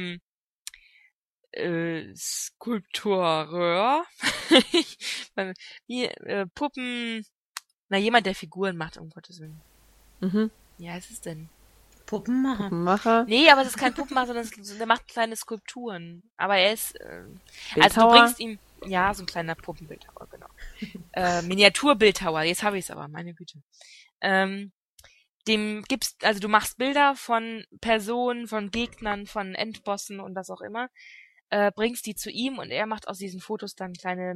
Skulptureur. Wie, Puppen, na, jemand, der Figuren macht, um Gottes Willen. Mhm. Wie heißt es denn? Puppenmacher. Puppenmacher. Nee, aber es ist kein Puppenmacher, sondern der macht kleine Skulpturen. Aber er ist, also du Bildhauer. bringst ihm, ja, so ein kleiner Puppenbildhauer, genau. Miniaturbildhauer, jetzt habe ich es aber, meine Güte. Ähm, Dem gibst, also du machst Bilder von Personen, von Gegnern, von Endbossen und was auch immer, bringst die zu ihm und er macht aus diesen Fotos dann kleine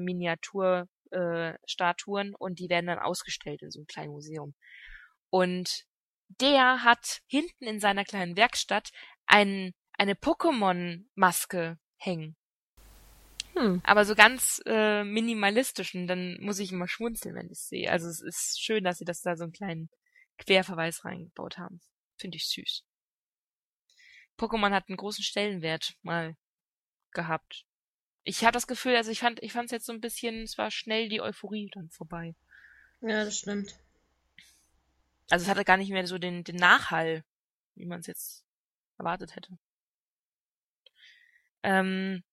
Statuen und die werden dann ausgestellt in so einem kleinen Museum. Und der hat hinten in seiner kleinen Werkstatt eine Pokémon-Maske hängen. Hm. Aber so ganz minimalistisch und dann muss ich immer schmunzeln, wenn ich es sehe. Also es ist schön, dass sie das da so einen kleinen Querverweis reingebaut haben. Finde ich süß. Pokémon hat einen großen Stellenwert mal gehabt. Ich hatte das Gefühl, also ich fand es jetzt so ein bisschen, es war schnell die Euphorie dann vorbei. Ja, das stimmt. Also es hatte gar nicht mehr so den Nachhall, wie man es jetzt erwartet hätte. Ähm,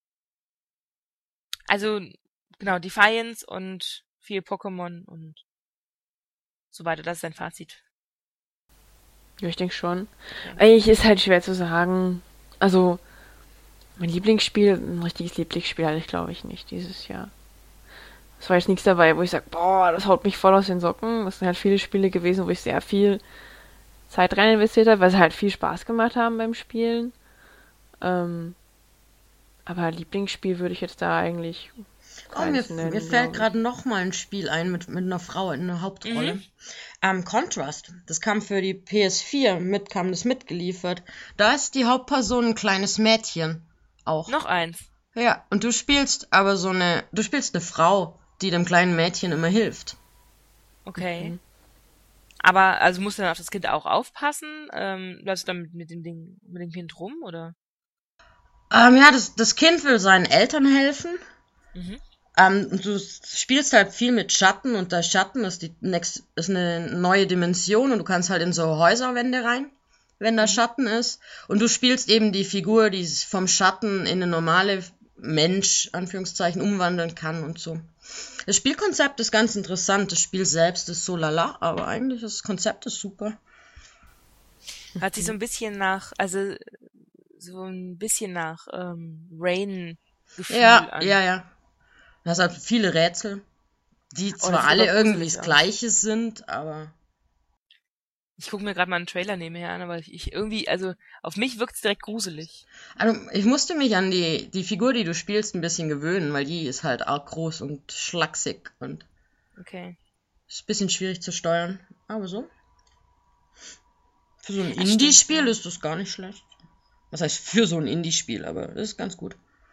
also genau, Defiance und viel Pokémon und so weiter. Das ist sein Fazit. Ja, ich denke schon. Ja. Eigentlich ist halt schwer zu sagen. Also, mein Lieblingsspiel, ein richtiges Lieblingsspiel hatte ich glaube ich nicht dieses Jahr. Es war jetzt nichts dabei, wo ich sage, boah, das haut mich voll aus den Socken. Es sind halt viele Spiele gewesen, wo ich sehr viel Zeit rein investiert habe, weil sie halt viel Spaß gemacht haben beim Spielen. Ähm, aber Lieblingsspiel würde ich jetzt da eigentlich Oh, mir, keins mir nennen, fällt glaube ich. gerade noch mal ein Spiel ein mit einer Frau in der Hauptrolle. Contrast. Das kam für die PS4 kam das mitgeliefert. Da ist die Hauptperson ein kleines Mädchen. Auch. Noch eins. Ja, und du spielst aber du spielst eine Frau, die dem kleinen Mädchen immer hilft. Okay. Aber also musst du dann auf das Kind auch aufpassen? Läufst du dann mit dem Kind rum, oder? Ja, das Kind will seinen Eltern helfen. Mhm. Und du spielst halt viel mit Schatten und der Schatten ist ist eine neue Dimension und du kannst halt in so Häuserwände rein, wenn da Schatten ist. Und du spielst eben die Figur, die sich vom Schatten in eine normale Mensch, Anführungszeichen, umwandeln kann und so. Das Spielkonzept ist ganz interessant. Das Spiel selbst ist so lala, aber eigentlich das Konzept ist super. Hört sich so ein bisschen nach, also so ein bisschen nach Rain-Gefühl Ja, an. ja, ja. Das hat viele Rätsel, die Oh, das zwar sieht alle aber irgendwie gruselig das aus. Gleiche sind, aber Ich gucke mir gerade mal einen Trailer nebenher an, aber ich irgendwie, also auf mich wirkt's direkt gruselig. also ich musste mich an die Figur, die du spielst, ein bisschen gewöhnen, weil die ist halt arg groß und schlaksig und Okay. ist ein bisschen schwierig zu steuern. Aber so. Für so ein Ja, stimmt, Indie-Spiel ja. ist das gar nicht schlecht. Was heißt für so ein Indie-Spiel, aber das ist ganz gut.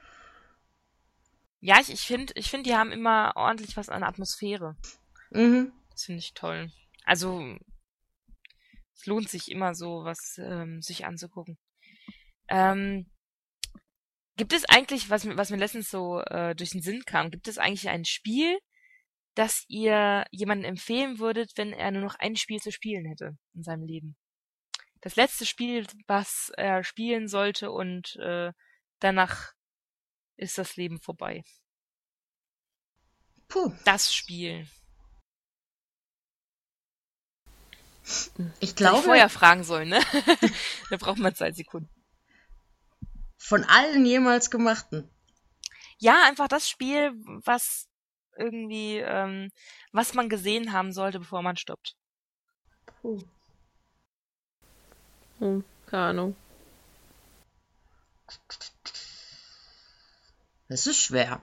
Ja, ich finde, die haben immer ordentlich was an Atmosphäre. Mhm. Das finde ich toll. Also, es lohnt sich immer so, was sich anzugucken. Ähm, Gibt es eigentlich, was mir letztens so durch den Sinn kam, gibt es eigentlich ein Spiel, das ihr jemandem empfehlen würdet, wenn er nur noch ein Spiel zu spielen hätte in seinem Leben? Das letzte Spiel, was er spielen sollte und danach ist das Leben vorbei. Puh, Das Spiel. ich Hätte ich glaube, vorher fragen sollen, ne? Da braucht man 2 Sekunden. von allen jemals gemachten. Ja, einfach das Spiel, was irgendwie, was man gesehen haben sollte, bevor man stoppt. Puh. Keine Ahnung. Das ist schwer.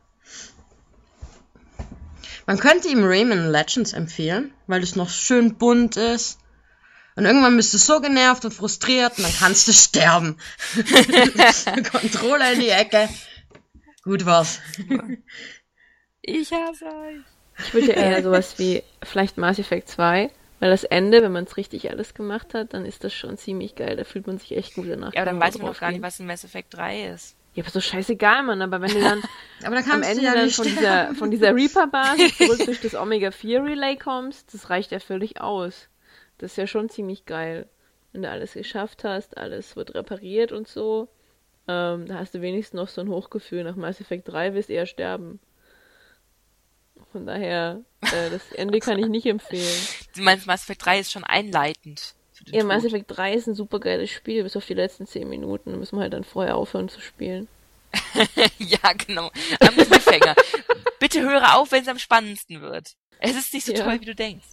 Man könnte ihm Rayman Legends empfehlen, weil es noch schön bunt ist. Und irgendwann bist du so genervt und frustriert und dann kannst du sterben. Controller in die Ecke. Gut war's. Ich hasse euch. Ich würde ja eher sowas wie vielleicht Mass Effect 2, weil das Ende, wenn man es richtig alles gemacht hat, dann ist das schon ziemlich geil. Da fühlt man sich echt gut danach. Ja, aber dann kann man weiß man noch gar nicht, rausgehen. was in Mass Effect 3 ist. Ja, aber so scheißegal, Mann. Aber wenn du dann Aber da am kannst du Ende ja dann nicht von sterben. dieser Reaper-Basis zurück durch das Omega-4 Relay kommst, das reicht ja völlig aus. Das ist ja schon ziemlich geil. Wenn du alles geschafft hast, alles wird repariert und so, da hast du wenigstens noch so ein Hochgefühl. Nach Mass Effect 3 wirst du eher sterben. Von daher, das Ende kann ich nicht empfehlen. Du meinst, Mass Effect 3 ist schon einleitend für den Ja, Tod. Mass Effect 3 ist ein super geiles Spiel, bis auf die letzten 10 Minuten. Da müssen wir halt dann vorher aufhören zu spielen. Ja, genau. Am Cliffhanger. Bitte höre auf, wenn es am spannendsten wird. Es ist nicht so Ja. toll, wie du denkst.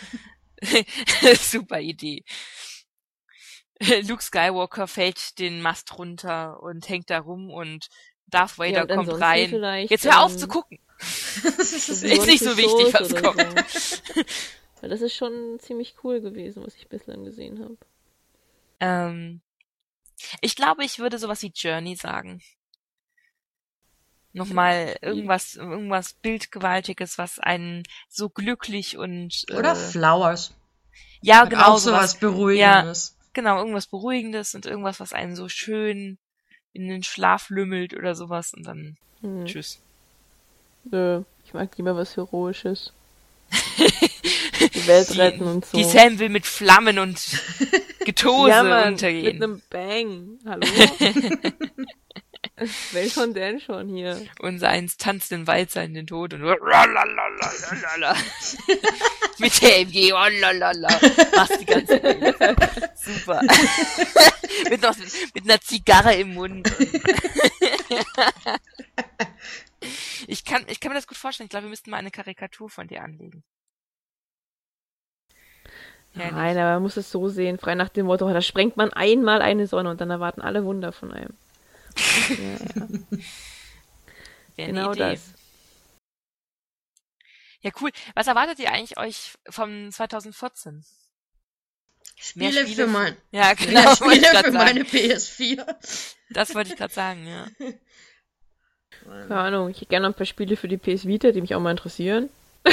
Super Idee. Luke Skywalker fällt den Mast runter und hängt da rum und Darth Vader und kommt ansonsten rein. vielleicht, Jetzt hör auf zu gucken. so Ist nicht so wichtig, was oder kommt. So. Weil das ist schon ziemlich cool gewesen, was ich bislang gesehen habe. Ich glaube, ich würde sowas wie Journey sagen. Nochmal irgendwas Bildgewaltiges, was einen so glücklich und Oder Flowers. ja, Hat genau auch sowas Ja, Beruhigendes. genau, irgendwas Beruhigendes und irgendwas, was einen so schön in den Schlaf lümmelt oder sowas und dann tschüss. Nö, ich mag lieber was Heroisches. Die Welt retten und so. Die Sam will mit Flammen und Getose ja, Mann, untergehen. mit einem Bang. Hallo? Wer schon denn schon hier? Unser eins tanzt den Walzer in den Tod und lalalala. Mit der MG, lalala. Machst die ganze Zeit. Super. mit einer Zigarre im Mund. Ich kann mir das gut vorstellen. Ich glaube, wir müssten mal eine Karikatur von dir anlegen. Nein, aber man muss es so sehen, frei nach dem Motto, da sprengt man einmal eine Sonne und dann erwarten alle Wunder von einem. Ja. Genau das. Ja, cool. Was erwartet ihr eigentlich euch vom 2014? Spiele für mein... Ja, genau. Mehr Spiele für sagen. meine PS4. Das wollte ich gerade sagen, ja. Keine Ahnung, ich hätte gerne noch ein paar Spiele für die PS Vita, die mich auch mal interessieren.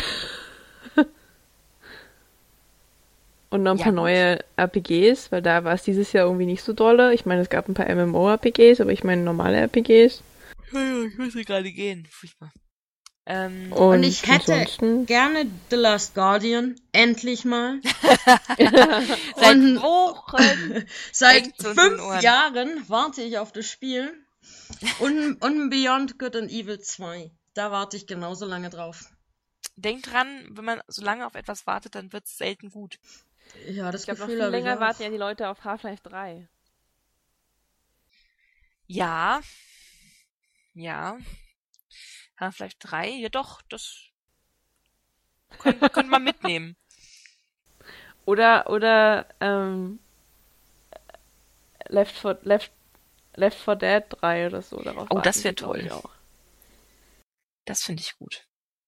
Und noch ein paar neue RPGs, weil da war es dieses Jahr irgendwie nicht so dolle. Ich meine, es gab ein paar MMO-RPGs, aber ich meine normale RPGs. Ich muss gerade gehen. Furchtbar. Und ich hätte gerne The Last Guardian, endlich mal. Seit Wochen. Seit 5 Jahren warte ich auf das Spiel. Und Beyond Good and Evil 2. Da warte ich genauso lange drauf. Denkt dran, wenn man so lange auf etwas wartet, dann wird es selten gut. Ja, das ich glaube, noch Gefühl viel habe ich länger auch. warten ja die Leute auf Half-Life 3. Ja. Half-Life 3, ja doch, das könnte man mitnehmen. Oder Left 4 Dead 3 oder so. Darauf Oh, das warten wäre die, glaub toll. ich, auch. Das finde ich gut.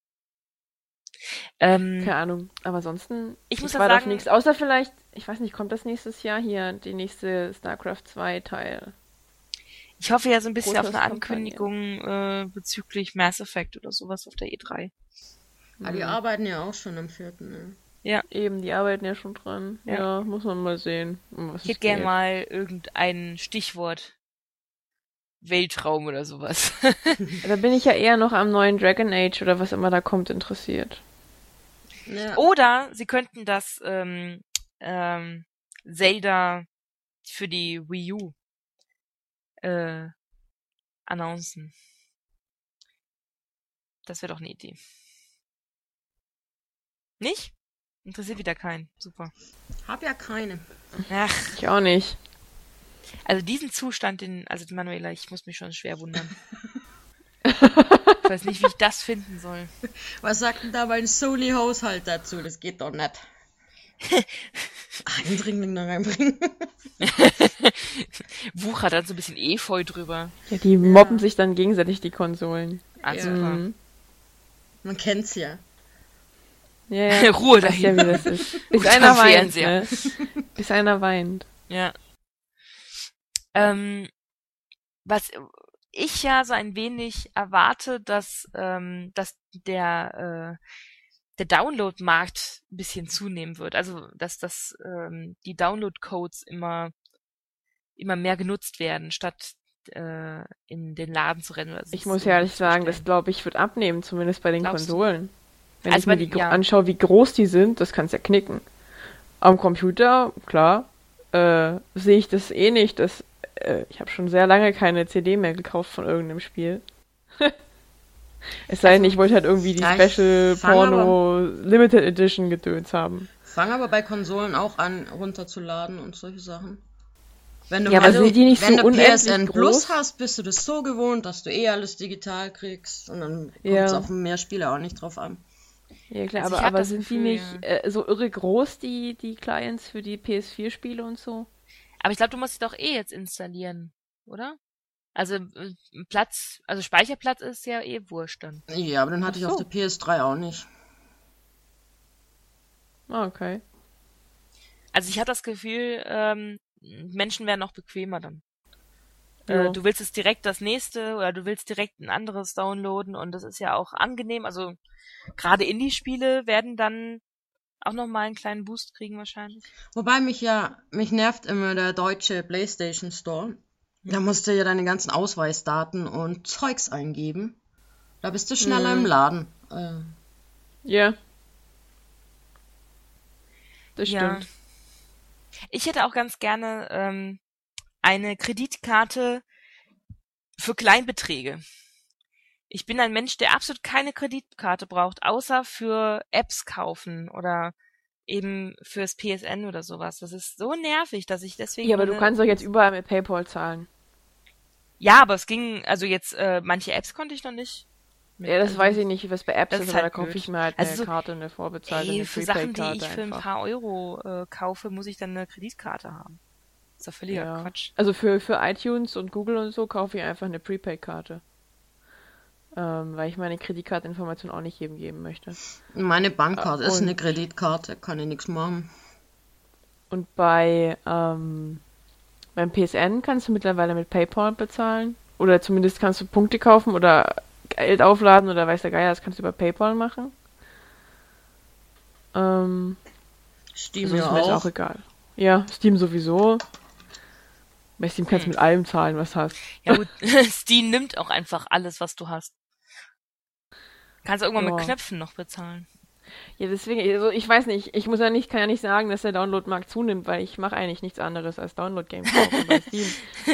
Keine Ahnung, aber ansonsten ich muss war sagen, doch nichts. Außer vielleicht, ich weiß nicht, kommt das nächstes Jahr hier, die nächste StarCraft 2 Teil? Ich hoffe ja so ein bisschen auf eine Großkampagne. Ankündigung bezüglich Mass Effect oder sowas auf der E3. Aber die arbeiten ja auch schon am 4. Ne? Ja. Eben, die arbeiten ja schon dran. Ja. Ja, muss man mal sehen. Um was Ich hätte es gerne geht. mal irgendein Stichwort. Weltraum oder sowas. Da bin ich ja eher noch am neuen Dragon Age oder was immer da kommt interessiert. Ja. Oder sie könnten das Zelda für die Wii U announcen. Das wäre doch eine Idee. Nicht? Interessiert wieder keinen. Super. Hab ja keine. Ach, Ich auch nicht. also diesen Zustand, also Manuela, ich muss mich schon schwer wundern. Ich weiß nicht, wie ich das finden soll. Was sagt denn da mein Sony-Haushalt dazu? Das geht doch nicht. Eindringling da reinbringen. Wuchert dann so ein bisschen Efeu drüber. Ja, die mobben sich dann gegenseitig, die Konsolen. Ah, Ja. super. Mhm. Man kennt's ja. Ja, ja. Ruhe Weißt ja, dahin. wie das ist. Bis Guter einer weint, Fernseher. ne? Bis einer weint. Ja. Was ich ja so ein wenig erwarte, dass der Download-Markt ein bisschen zunehmen wird. Also, dass die Download-Codes immer mehr genutzt werden, statt in den Laden zu rennen. Oder sich Ich muss so ehrlich zu sagen, bestellen. das glaube ich wird abnehmen, zumindest bei den Glaubst du? Konsolen. Wenn Also ich mir bei- die ja. anschaue, wie groß die sind, das kann's ja knicken. Am Computer, klar, sehe ich das eh nicht. Ich habe schon sehr lange keine CD mehr gekauft von irgendeinem Spiel. Es sei denn, ich wollte halt irgendwie die Ja, ich Special fang Porno Limited Edition Gedöns haben. Fang aber bei Konsolen auch an, runterzuladen und solche Sachen. Wenn du, Ja, aber sind die nicht wenn so du unendlich PSN Plus groß? hast, bist du das so gewohnt, dass du alles digital kriegst. Und dann kommt Ja. es auf mehr Spiele auch nicht drauf an. Ja klar, Also ich hab aber das sind Gefühl, die nicht so irre groß, die Clients für die PS4-Spiele und so? Aber ich glaube, du musst sie doch jetzt installieren, oder? Also Speicherplatz ist ja eh wurscht dann. Ja, aber den hatte ich Ach auf so. der PS3 auch nicht. Ah, okay. Also ich hatte das Gefühl, Menschen werden auch bequemer dann. Ja. Du willst es direkt das nächste oder du willst direkt ein anderes downloaden und das ist ja auch angenehm. Also gerade Indie-Spiele werden dann auch nochmal einen kleinen Boost kriegen wahrscheinlich. Wobei mich nervt immer der deutsche PlayStation Store. Da musst du ja deine ganzen Ausweisdaten und Zeugs eingeben. Da bist du schneller im Laden. Ja. Das Ja. stimmt. Ich hätte auch ganz gerne eine Kreditkarte für Kleinbeträge. Ich bin ein Mensch, der absolut keine Kreditkarte braucht, außer für Apps kaufen oder eben fürs PSN oder sowas. Das ist so nervig, dass ich deswegen. Ja, aber du kannst doch jetzt überall mit PayPal zahlen. Ja, aber es ging, also jetzt, manche Apps konnte ich noch nicht. Ja, das weiß ich nicht, wie das bei Apps Das ist, ist aber da halt kaufe blöd. ich mir halt Also eine so- Karte, eine vorbezahlte, eine Für Sachen, die Prepaid-Karte ich für ein einfach. paar Euro kaufe, muss ich dann eine Kreditkarte haben. Das ist doch völliger Ja. Quatsch. Also für iTunes und Google und so kaufe ich einfach eine Prepaid-Karte. Weil ich meine Kreditkarteninformation auch nicht jedem geben möchte. Meine Bankkarte ist und- eine Kreditkarte, kann ich nichts machen. Und beim PSN kannst du mittlerweile mit PayPal bezahlen. Oder zumindest kannst du Punkte kaufen oder Geld aufladen oder weiß der Geier, das kannst du über PayPal machen. Steam Also ja ist mir jetzt auch. auch egal. Ja, Steam sowieso. Bei Steam kannst du mit allem zahlen, was du hast. Ja gut, Steam nimmt auch einfach alles, was du hast. Kannst du irgendwann mit Ja. Knöpfen noch bezahlen. Ja, deswegen, also ich weiß nicht, kann ja nicht sagen, dass der Downloadmarkt zunimmt, weil ich mache eigentlich nichts anderes als Download-Games kaufen bei Steam.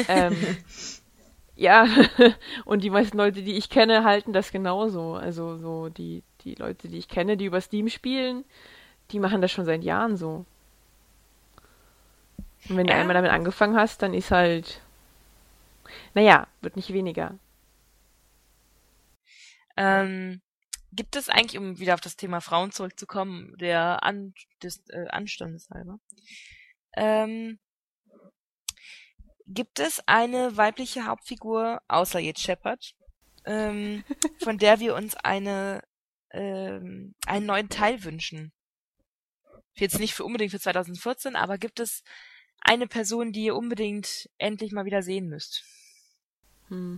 Ja, und die meisten Leute, die ich kenne, halten das genauso. Also so die Leute, die ich kenne, die über Steam spielen, die machen das schon seit Jahren so. Und wenn du Ja. einmal damit angefangen hast, dann ist halt, naja, wird nicht weniger. Gibt es eigentlich, um wieder auf das Thema Frauen zurückzukommen, des Anstandes halber, gibt es eine weibliche Hauptfigur, außer jetzt Shepard, von der wir uns einen neuen Teil wünschen? Jetzt nicht unbedingt für 2014, aber gibt es eine Person, die ihr unbedingt endlich mal wieder sehen müsst? Hm.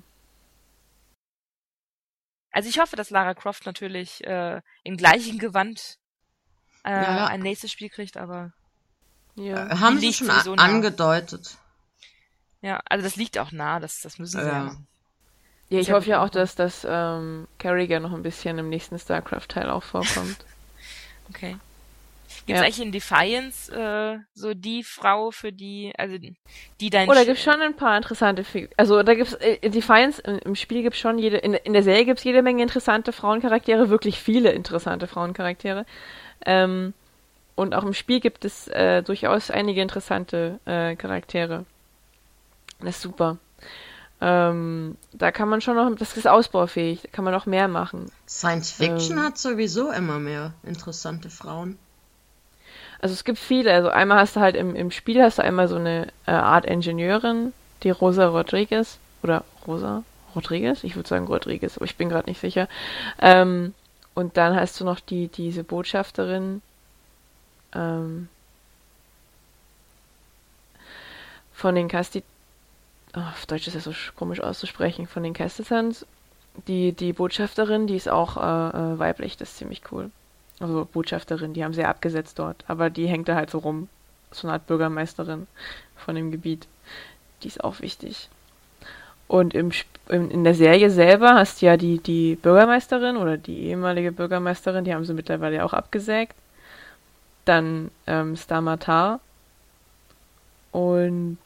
Also ich hoffe, dass Lara Croft natürlich im gleichen Gewand Ja. ein nächstes Spiel kriegt, aber Ja. Haben Die sie liegt schon sowieso nah. angedeutet. ja, also das liegt auch nah, das müssen sie Ja. ja machen. Ja, ich Sehr hoffe ja auch, gut. dass Kerrigan noch ein bisschen im nächsten StarCraft-Teil auch vorkommt. Okay. Gibt's Ja. eigentlich in Defiance so die Frau, für die, also die dein Oh, da gibt's schon ein paar interessante Also da gibt's in Defiance, im Spiel gibt's schon in der Serie gibt's jede Menge interessante Frauencharaktere, wirklich viele interessante Frauencharaktere. Und auch im Spiel gibt es durchaus einige interessante Charaktere. Das ist super. Da kann man schon noch, das ist ausbaufähig, da kann man noch mehr machen. Science Fiction hat sowieso immer mehr interessante Frauen. Also es gibt viele, also einmal hast du halt im Spiel hast du einmal so eine Art Ingenieurin, die Rosa Rodriguez, oder Rosa Rodriguez? Ich würde sagen Rodriguez, aber ich bin gerade nicht sicher. Und dann hast du noch diese Botschafterin, von den auf Deutsch ist das so komisch auszusprechen, von den Castitans. Die Botschafterin, die ist auch weiblich, das ist ziemlich cool. Also Botschafterin, die haben sie ja abgesetzt dort, aber die hängt da halt so rum. So eine Art Bürgermeisterin von dem Gebiet. Die ist auch wichtig. Und in der Serie selber hast du ja die Bürgermeisterin oder die ehemalige Bürgermeisterin, die haben sie mittlerweile auch abgesägt. Dann Star Matar und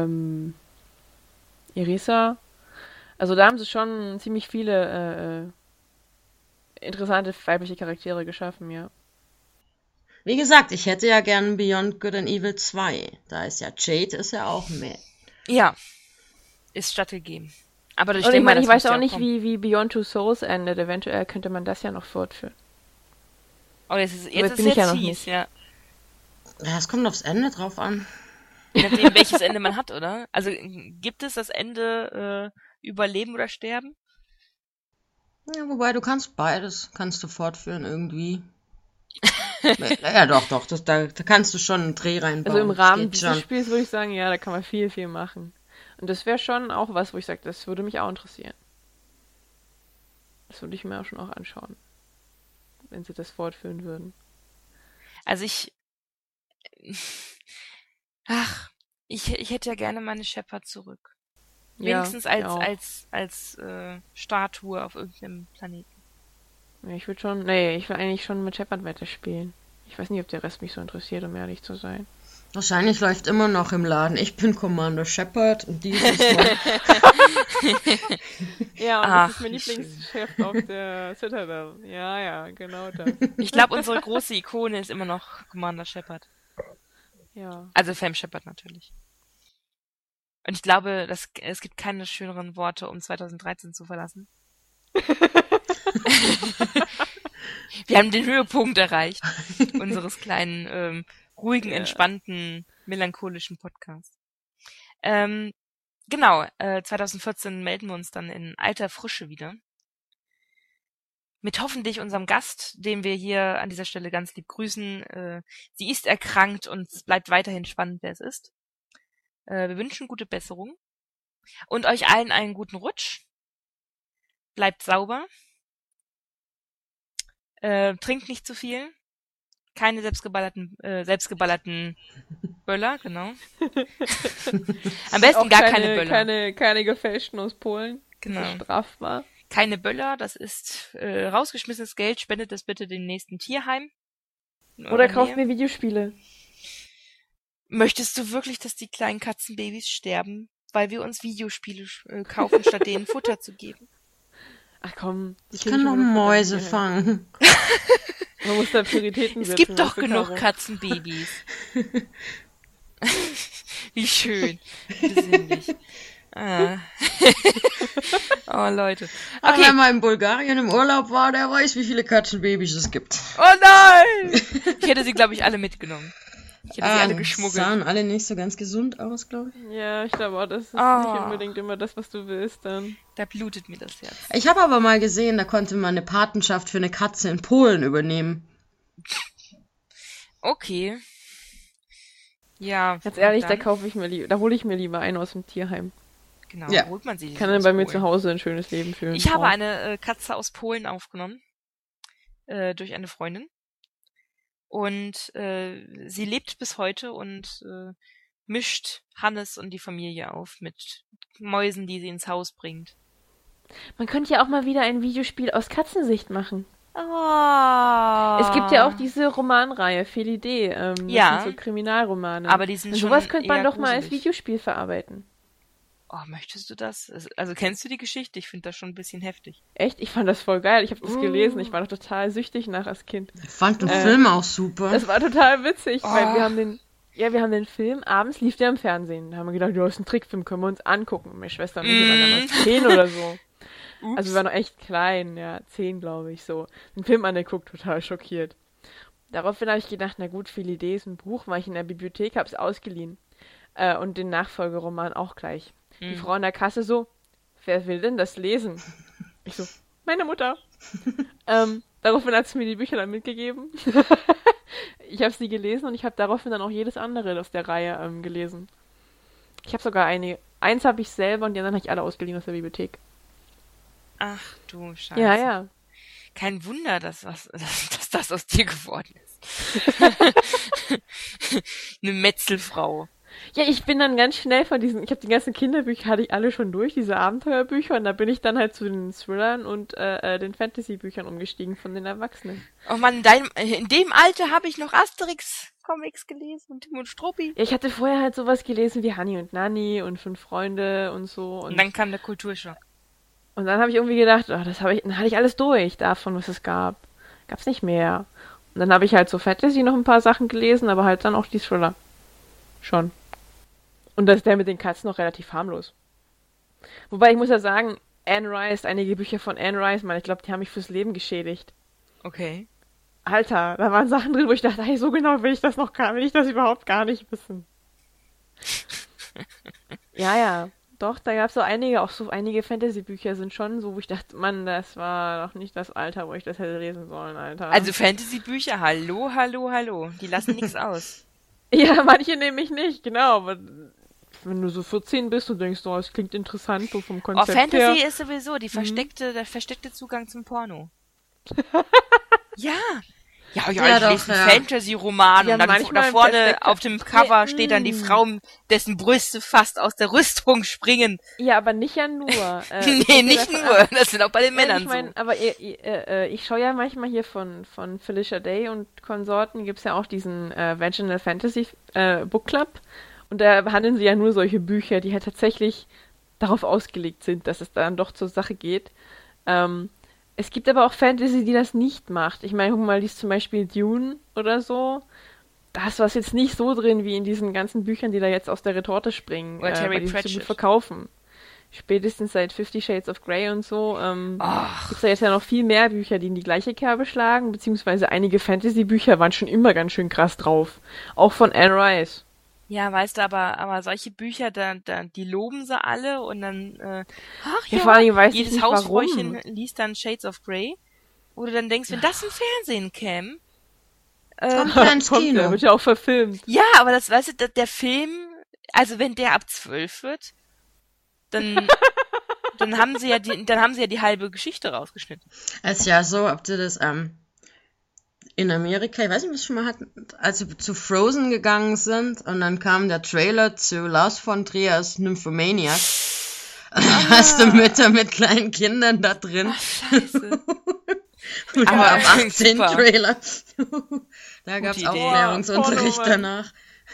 Irisa. Also da haben sie schon ziemlich viele interessante weibliche Charaktere geschaffen, ja. Wie gesagt, ich hätte ja gern Beyond Good and Evil 2. Da ist ja Jade, ist ja auch mit. Ja, ist stattgegeben. Aber Und ich meine, ich weiß auch nicht, wie Beyond Two Souls endet. Eventuell könnte man das ja noch fortführen. Oh, jetzt ist bin ich ja noch fies, nicht. ja. Ja, es kommt aufs Ende drauf an. Je nachdem, welches Ende man hat, oder? Also gibt es das Ende Überleben oder Sterben? Ja, wobei du kannst beides, kannst du fortführen irgendwie. Ja, doch, da kannst du schon einen Dreh reinbauen. Also im Das Rahmen geht dieses schon. Spiels würde ich sagen, ja, da kann man viel, viel machen. Und das wäre schon auch was, wo ich sage, das würde mich auch interessieren. Das würde ich mir auch schon auch anschauen. Wenn sie das fortführen würden. Also ich hätte ja gerne meine Shepard zurück. Wenigstens Ja, ich auch. als Statue auf irgendeinem Planeten. Ja, ich will eigentlich schon mit Shepard weiterspielen. Ich weiß nicht, ob der Rest mich so interessiert, um ehrlich zu sein. Wahrscheinlich läuft immer noch im Laden. Ich bin Commander Shepard und dieses Mal. Ja, und Ach, das ist mein wie schön. Lieblingschef auf der Citadel. Ja, genau das. Ich glaube, unsere große Ikone ist immer noch Commander Shepard. Ja. Also Fam Shepard natürlich. Und ich glaube, es gibt keine schöneren Worte, um 2013 zu verlassen. Wir haben den Höhepunkt erreicht unseres kleinen, ruhigen, entspannten, melancholischen Podcasts. Genau, 2014 melden wir uns dann in alter Frische wieder. Mit hoffentlich unserem Gast, den wir hier an dieser Stelle ganz lieb grüßen. Sie ist erkrankt und es bleibt weiterhin spannend, wer es ist. Wir wünschen gute Besserung und euch allen einen guten Rutsch. Bleibt sauber. Trinkt nicht zu viel. Keine selbstgeballerten Böller, genau. Am besten Auch gar keine Böller. Keine gefälschten aus Polen. Genau. Das ist strafbar. Keine Böller, das ist rausgeschmissenes Geld. Spendet das bitte dem nächsten Tierheim. Oder kauft mir Videospiele. Möchtest du wirklich, dass die kleinen Katzenbabys sterben, weil wir uns Videospiele kaufen, statt denen Futter zu geben? Ach komm. Ich kann noch Mäuse fangen. Man muss da Prioritäten setzen. Es gibt doch genug Katzenbabys. Wie schön. Besinnlich. Ah. Oh, Leute. Okay. Wer mal in Bulgarien im Urlaub war, der weiß, wie viele Katzenbabys es gibt. Oh nein! Ich hätte sie, glaube ich, alle mitgenommen. Ich hätte sie alle geschmuggelt. Sahen alle nicht so ganz gesund aus, glaube ich. Ja, ich glaube auch, das ist nicht unbedingt immer das, was du willst dann. Da blutet mir das Herz. Ich habe aber mal gesehen, da konnte man eine Patenschaft für eine Katze in Polen übernehmen. Okay. Ja. Ganz ehrlich, da hole ich mir lieber einen aus dem Tierheim. Genau, ja. holt man sie. Kann dann bei mir zu Hause ein schönes Leben führen. Ich habe eine Katze aus Polen aufgenommen. Durch eine Freundin. Und sie lebt bis heute und mischt Hannes und die Familie auf mit Mäusen, die sie ins Haus bringt. Man könnte ja auch mal wieder ein Videospiel aus Katzensicht machen. Oh. Es gibt ja auch diese Romanreihe, Felidee. Das sind so Kriminalromane. Aber die sind und schon sowas könnte man doch gruselig. mal als Videospiel verarbeiten. Oh, möchtest du das? Also kennst du die Geschichte? Ich finde das schon ein bisschen heftig. Echt? Ich fand das voll geil. Ich habe das gelesen. Ich war doch total süchtig nach als Kind. Ich fand den Film auch super. Das war total witzig, weil wir haben den Film, abends lief der im Fernsehen. Da haben wir gedacht, du hast einen Trickfilm, können wir uns angucken. Meine Schwester und ich waren damals 10 oder so. Also wir waren noch echt klein, ja, 10 glaube ich, so. Den Film angeguckt, total schockiert. Daraufhin habe ich gedacht, na gut, viele Ideen ist ein Buch, war ich in der Bibliothek, habe es ausgeliehen. Und den Nachfolgeroman auch gleich. Die Frau an der Kasse so, wer will denn das lesen? Ich so, meine Mutter. Daraufhin hat sie mir die Bücher dann mitgegeben. Ich habe sie gelesen und ich habe daraufhin dann auch jedes andere aus der Reihe gelesen. Ich habe sogar eins habe ich selber und die anderen habe ich alle ausgeliehen aus der Bibliothek. Ach du Scheiße. Ja, ja. Kein Wunder, dass das aus dir geworden ist. Eine Metzelfrau. Ja, ich bin dann ganz schnell ich habe die ganzen Kinderbücher, hatte ich alle schon durch, diese Abenteuerbücher, und da bin ich dann halt zu den Thrillern und den Fantasy-Büchern umgestiegen von den Erwachsenen. Oh Mann, in dem Alter habe ich noch Asterix-Comics gelesen und Tim und Struppi. Ja, ich hatte vorher halt sowas gelesen wie Hanni und Nanni und 5 Freunde und so. Und dann kam der Kulturschock. Und dann habe ich irgendwie gedacht, dann hatte ich alles durch davon, was es gab. Gab's nicht mehr. Und dann habe ich halt so Fantasy noch ein paar Sachen gelesen, aber halt dann auch die Thriller. Schon. Und das ist der mit den Katzen noch relativ harmlos. Wobei, ich muss ja sagen, Anne Rice, einige Bücher von Anne Rice, ich glaube, die haben mich fürs Leben geschädigt. Okay. Alter, da waren Sachen drin, wo ich dachte, hey, so genau will ich das überhaupt gar nicht wissen. Ja. Doch, da gab es so einige Fantasy-Bücher sind schon so, wo ich dachte, Mann, das war doch nicht das Alter, wo ich das hätte lesen sollen, Alter. Also Fantasy-Bücher, hallo. Die lassen nichts aus. Ja, manche nämlich nicht, genau, aber wenn du so 14 bist und denkst, oh, es klingt interessant, so vom Konzept her. Fantasy ist sowieso der versteckte Zugang zum Porno. Ja, ich lese einen Fantasy-Roman und dann da vorne auf dem Cover steht dann die Frau, dessen Brüste fast aus der Rüstung springen. Ja, aber nicht ja nur. Nee, nicht nur. Das sind auch bei den Männern so. Aber ich schaue ja manchmal hier von Felicia Day und Konsorten, gibt's ja auch diesen Vaginal Fantasy Book Club. Und da behandeln sie ja nur solche Bücher, die halt tatsächlich darauf ausgelegt sind, dass es dann doch zur Sache geht. Es gibt aber auch Fantasy, die das nicht macht. Ich meine, guck mal, liest zum Beispiel Dune oder so. Da ist was jetzt nicht so drin, wie in diesen ganzen Büchern, die da jetzt aus der Retorte springen. Oder Terry weil die Pratchett. so gut verkaufen. Spätestens seit 50 Shades of Grey und so. Gibt's da jetzt ja noch viel mehr Bücher, die in die gleiche Kerbe schlagen. Beziehungsweise einige Fantasy-Bücher waren schon immer ganz schön krass drauf. Auch von Anne Rice. Ja, weißt du, aber solche Bücher, die loben sie alle und dann, vor allem weiß ich jedes nicht, Hausfräuchen warum. liest dann Shades of Grey. Wo du dann denkst, wenn das im Fernsehen käme. Kommt ja ins Kino. Der wird ja auch verfilmt. Ja, aber das, weißt du, der Film, also wenn der ab 12 wird, dann haben sie ja die halbe Geschichte rausgeschnitten. Es ist ja so, ob du das, in Amerika, ich weiß nicht, was wir schon mal hatten, als wir zu Frozen gegangen sind und dann kam der Trailer zu Lars von Trier's Nymphomaniac. Hast du Mütter mit kleinen Kindern da drin? Scheiße. Und Aber war ab 18 super. Trailer. Da gab's Idee. Aufklärungsunterricht Porno, danach.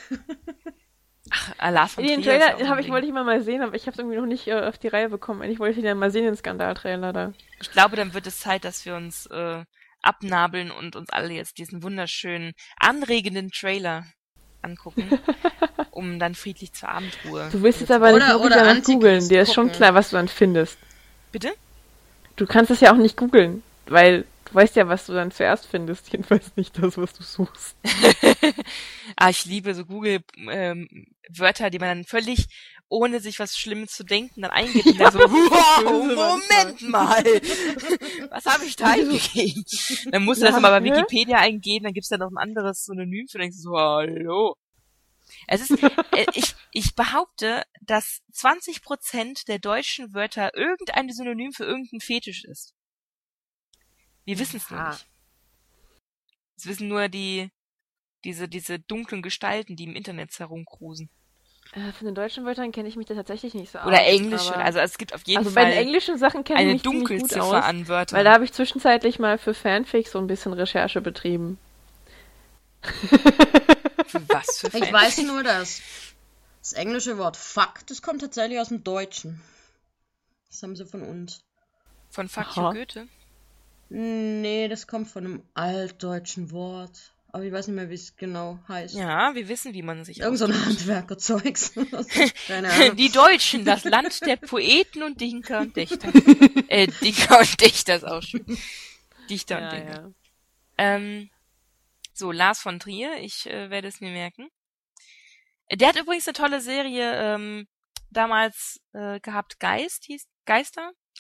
Lars von Den Trier ist Trailer auch ein Ding. wollte ich mal sehen, aber ich habe es irgendwie noch nicht auf die Reihe bekommen. Ich wollte den mal sehen, den Skandal-Trailer da. Ich glaube, dann wird es Zeit, dass wir uns abnabeln und uns alle jetzt diesen wunderschönen, anregenden Trailer angucken, um dann friedlich zur Abendruhe. Du willst jetzt aber nicht Oder wirklich danach Antikes googeln. Dir ist schon gucken. klar, was du dann findest. Bitte? Du kannst es ja auch nicht googeln, weil du weißt ja, was du dann zuerst findest. Jedenfalls nicht das, was du suchst. Ich liebe so Google-Wörter, die man dann völlig, ohne sich was Schlimmes zu denken, dann eingibt und dann so, wow, Moment mal, was habe ich da eingegeben? Dann musst du das mal bei Wikipedia eingeben, dann gibt's da noch ein anderes Synonym für, dann denkst du so, hallo. Es ist, ich behaupte, dass 20% der deutschen Wörter irgendein Synonym für irgendein Fetisch ist. Wir wissen es nur nicht. Es wissen nur diese dunklen Gestalten, die im Internet herumcruisen. Von den deutschen Wörtern kenne ich mich da tatsächlich nicht so aus. Oder Englisch, also es gibt auf jeden Also Fall bei den englischen Sachen kenne ich eine mich ziemlich gut Dunkelziffer aus, an Wörtern. weil da habe ich zwischenzeitlich mal für Fanfics so ein bisschen Recherche betrieben. Für was für Ich weiß nur, dass Das englische Wort fuck, das kommt tatsächlich aus dem Deutschen. Das haben sie von uns. Von Fuck Aha. you Goethe. Nee, das kommt von einem altdeutschen Wort. Aber ich weiß nicht mehr, wie es genau heißt. Ja, wir wissen, wie man sich Irgend so ein ausdrückt. Handwerkerzeugs. Keine Ahnung. Die Deutschen, das Land der Poeten und Dinker und Dichter. Dinker und Dichter ist auch schön. Dichter und Dinker. Ja. So, Lars von Trier, ich werde es mir merken. Der hat übrigens eine tolle Serie damals gehabt, Geist hieß Geist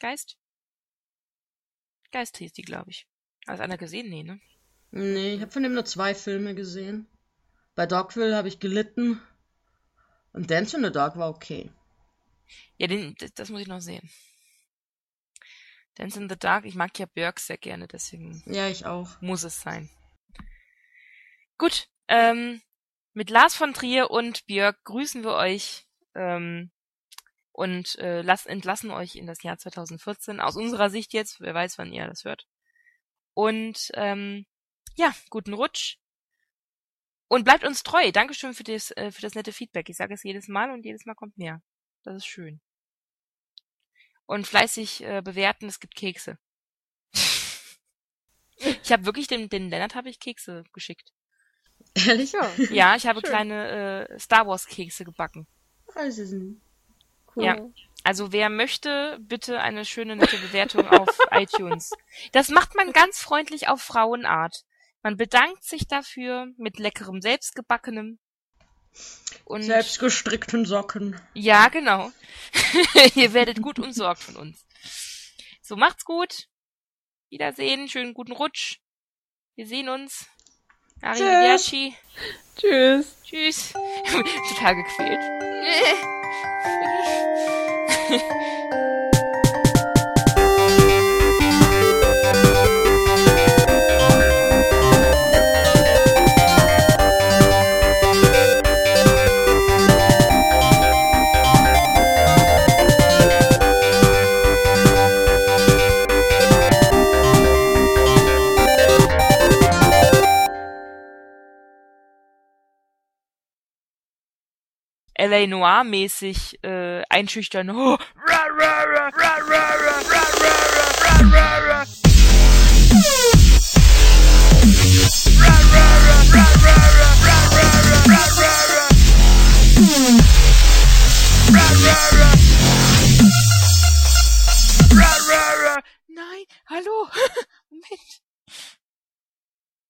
hieß die, glaube ich. Hat einer gesehen? Nee, ne? Nee, ich habe von dem nur 2 Filme gesehen. Bei Dogville habe ich gelitten. Und Dance in the Dark war okay. Ja, das muss ich noch sehen. Dance in the Dark, ich mag ja Björk sehr gerne, deswegen Ja, ich auch. muss es sein. Gut, mit Lars von Trier und Björk grüßen wir euch und entlassen euch in das Jahr 2014. Aus unserer Sicht jetzt, wer weiß, wann ihr das hört. Und ja, guten Rutsch. Und bleibt uns treu. Dankeschön für das nette Feedback. Ich sage es jedes Mal und jedes Mal kommt mehr. Das ist schön. Und fleißig bewerten, es gibt Kekse. Ich habe wirklich den Lennart habe ich Kekse geschickt. Ehrlich? Ja. Ja, ich habe Schön. kleine Star Wars Kekse gebacken. Weiß es nicht. Cool. Ja. Also wer möchte, bitte eine schöne, nette Bewertung auf iTunes. Das macht man ganz freundlich auf Frauenart. Man bedankt sich dafür mit leckerem Selbstgebackenem. Und Selbstgestrickten Socken. ja, genau. Ihr werdet gut umsorgt von uns. So, macht's gut. Wiedersehen, schönen guten Rutsch. Wir sehen uns. Arrivederci. Tschüss. Tschüss. Total gequält. L.A. Noir-mäßig einschüchtern. Oh, ra, ra, ra, ra, ra, ra, ra, ra, ra, ra, ra, ra.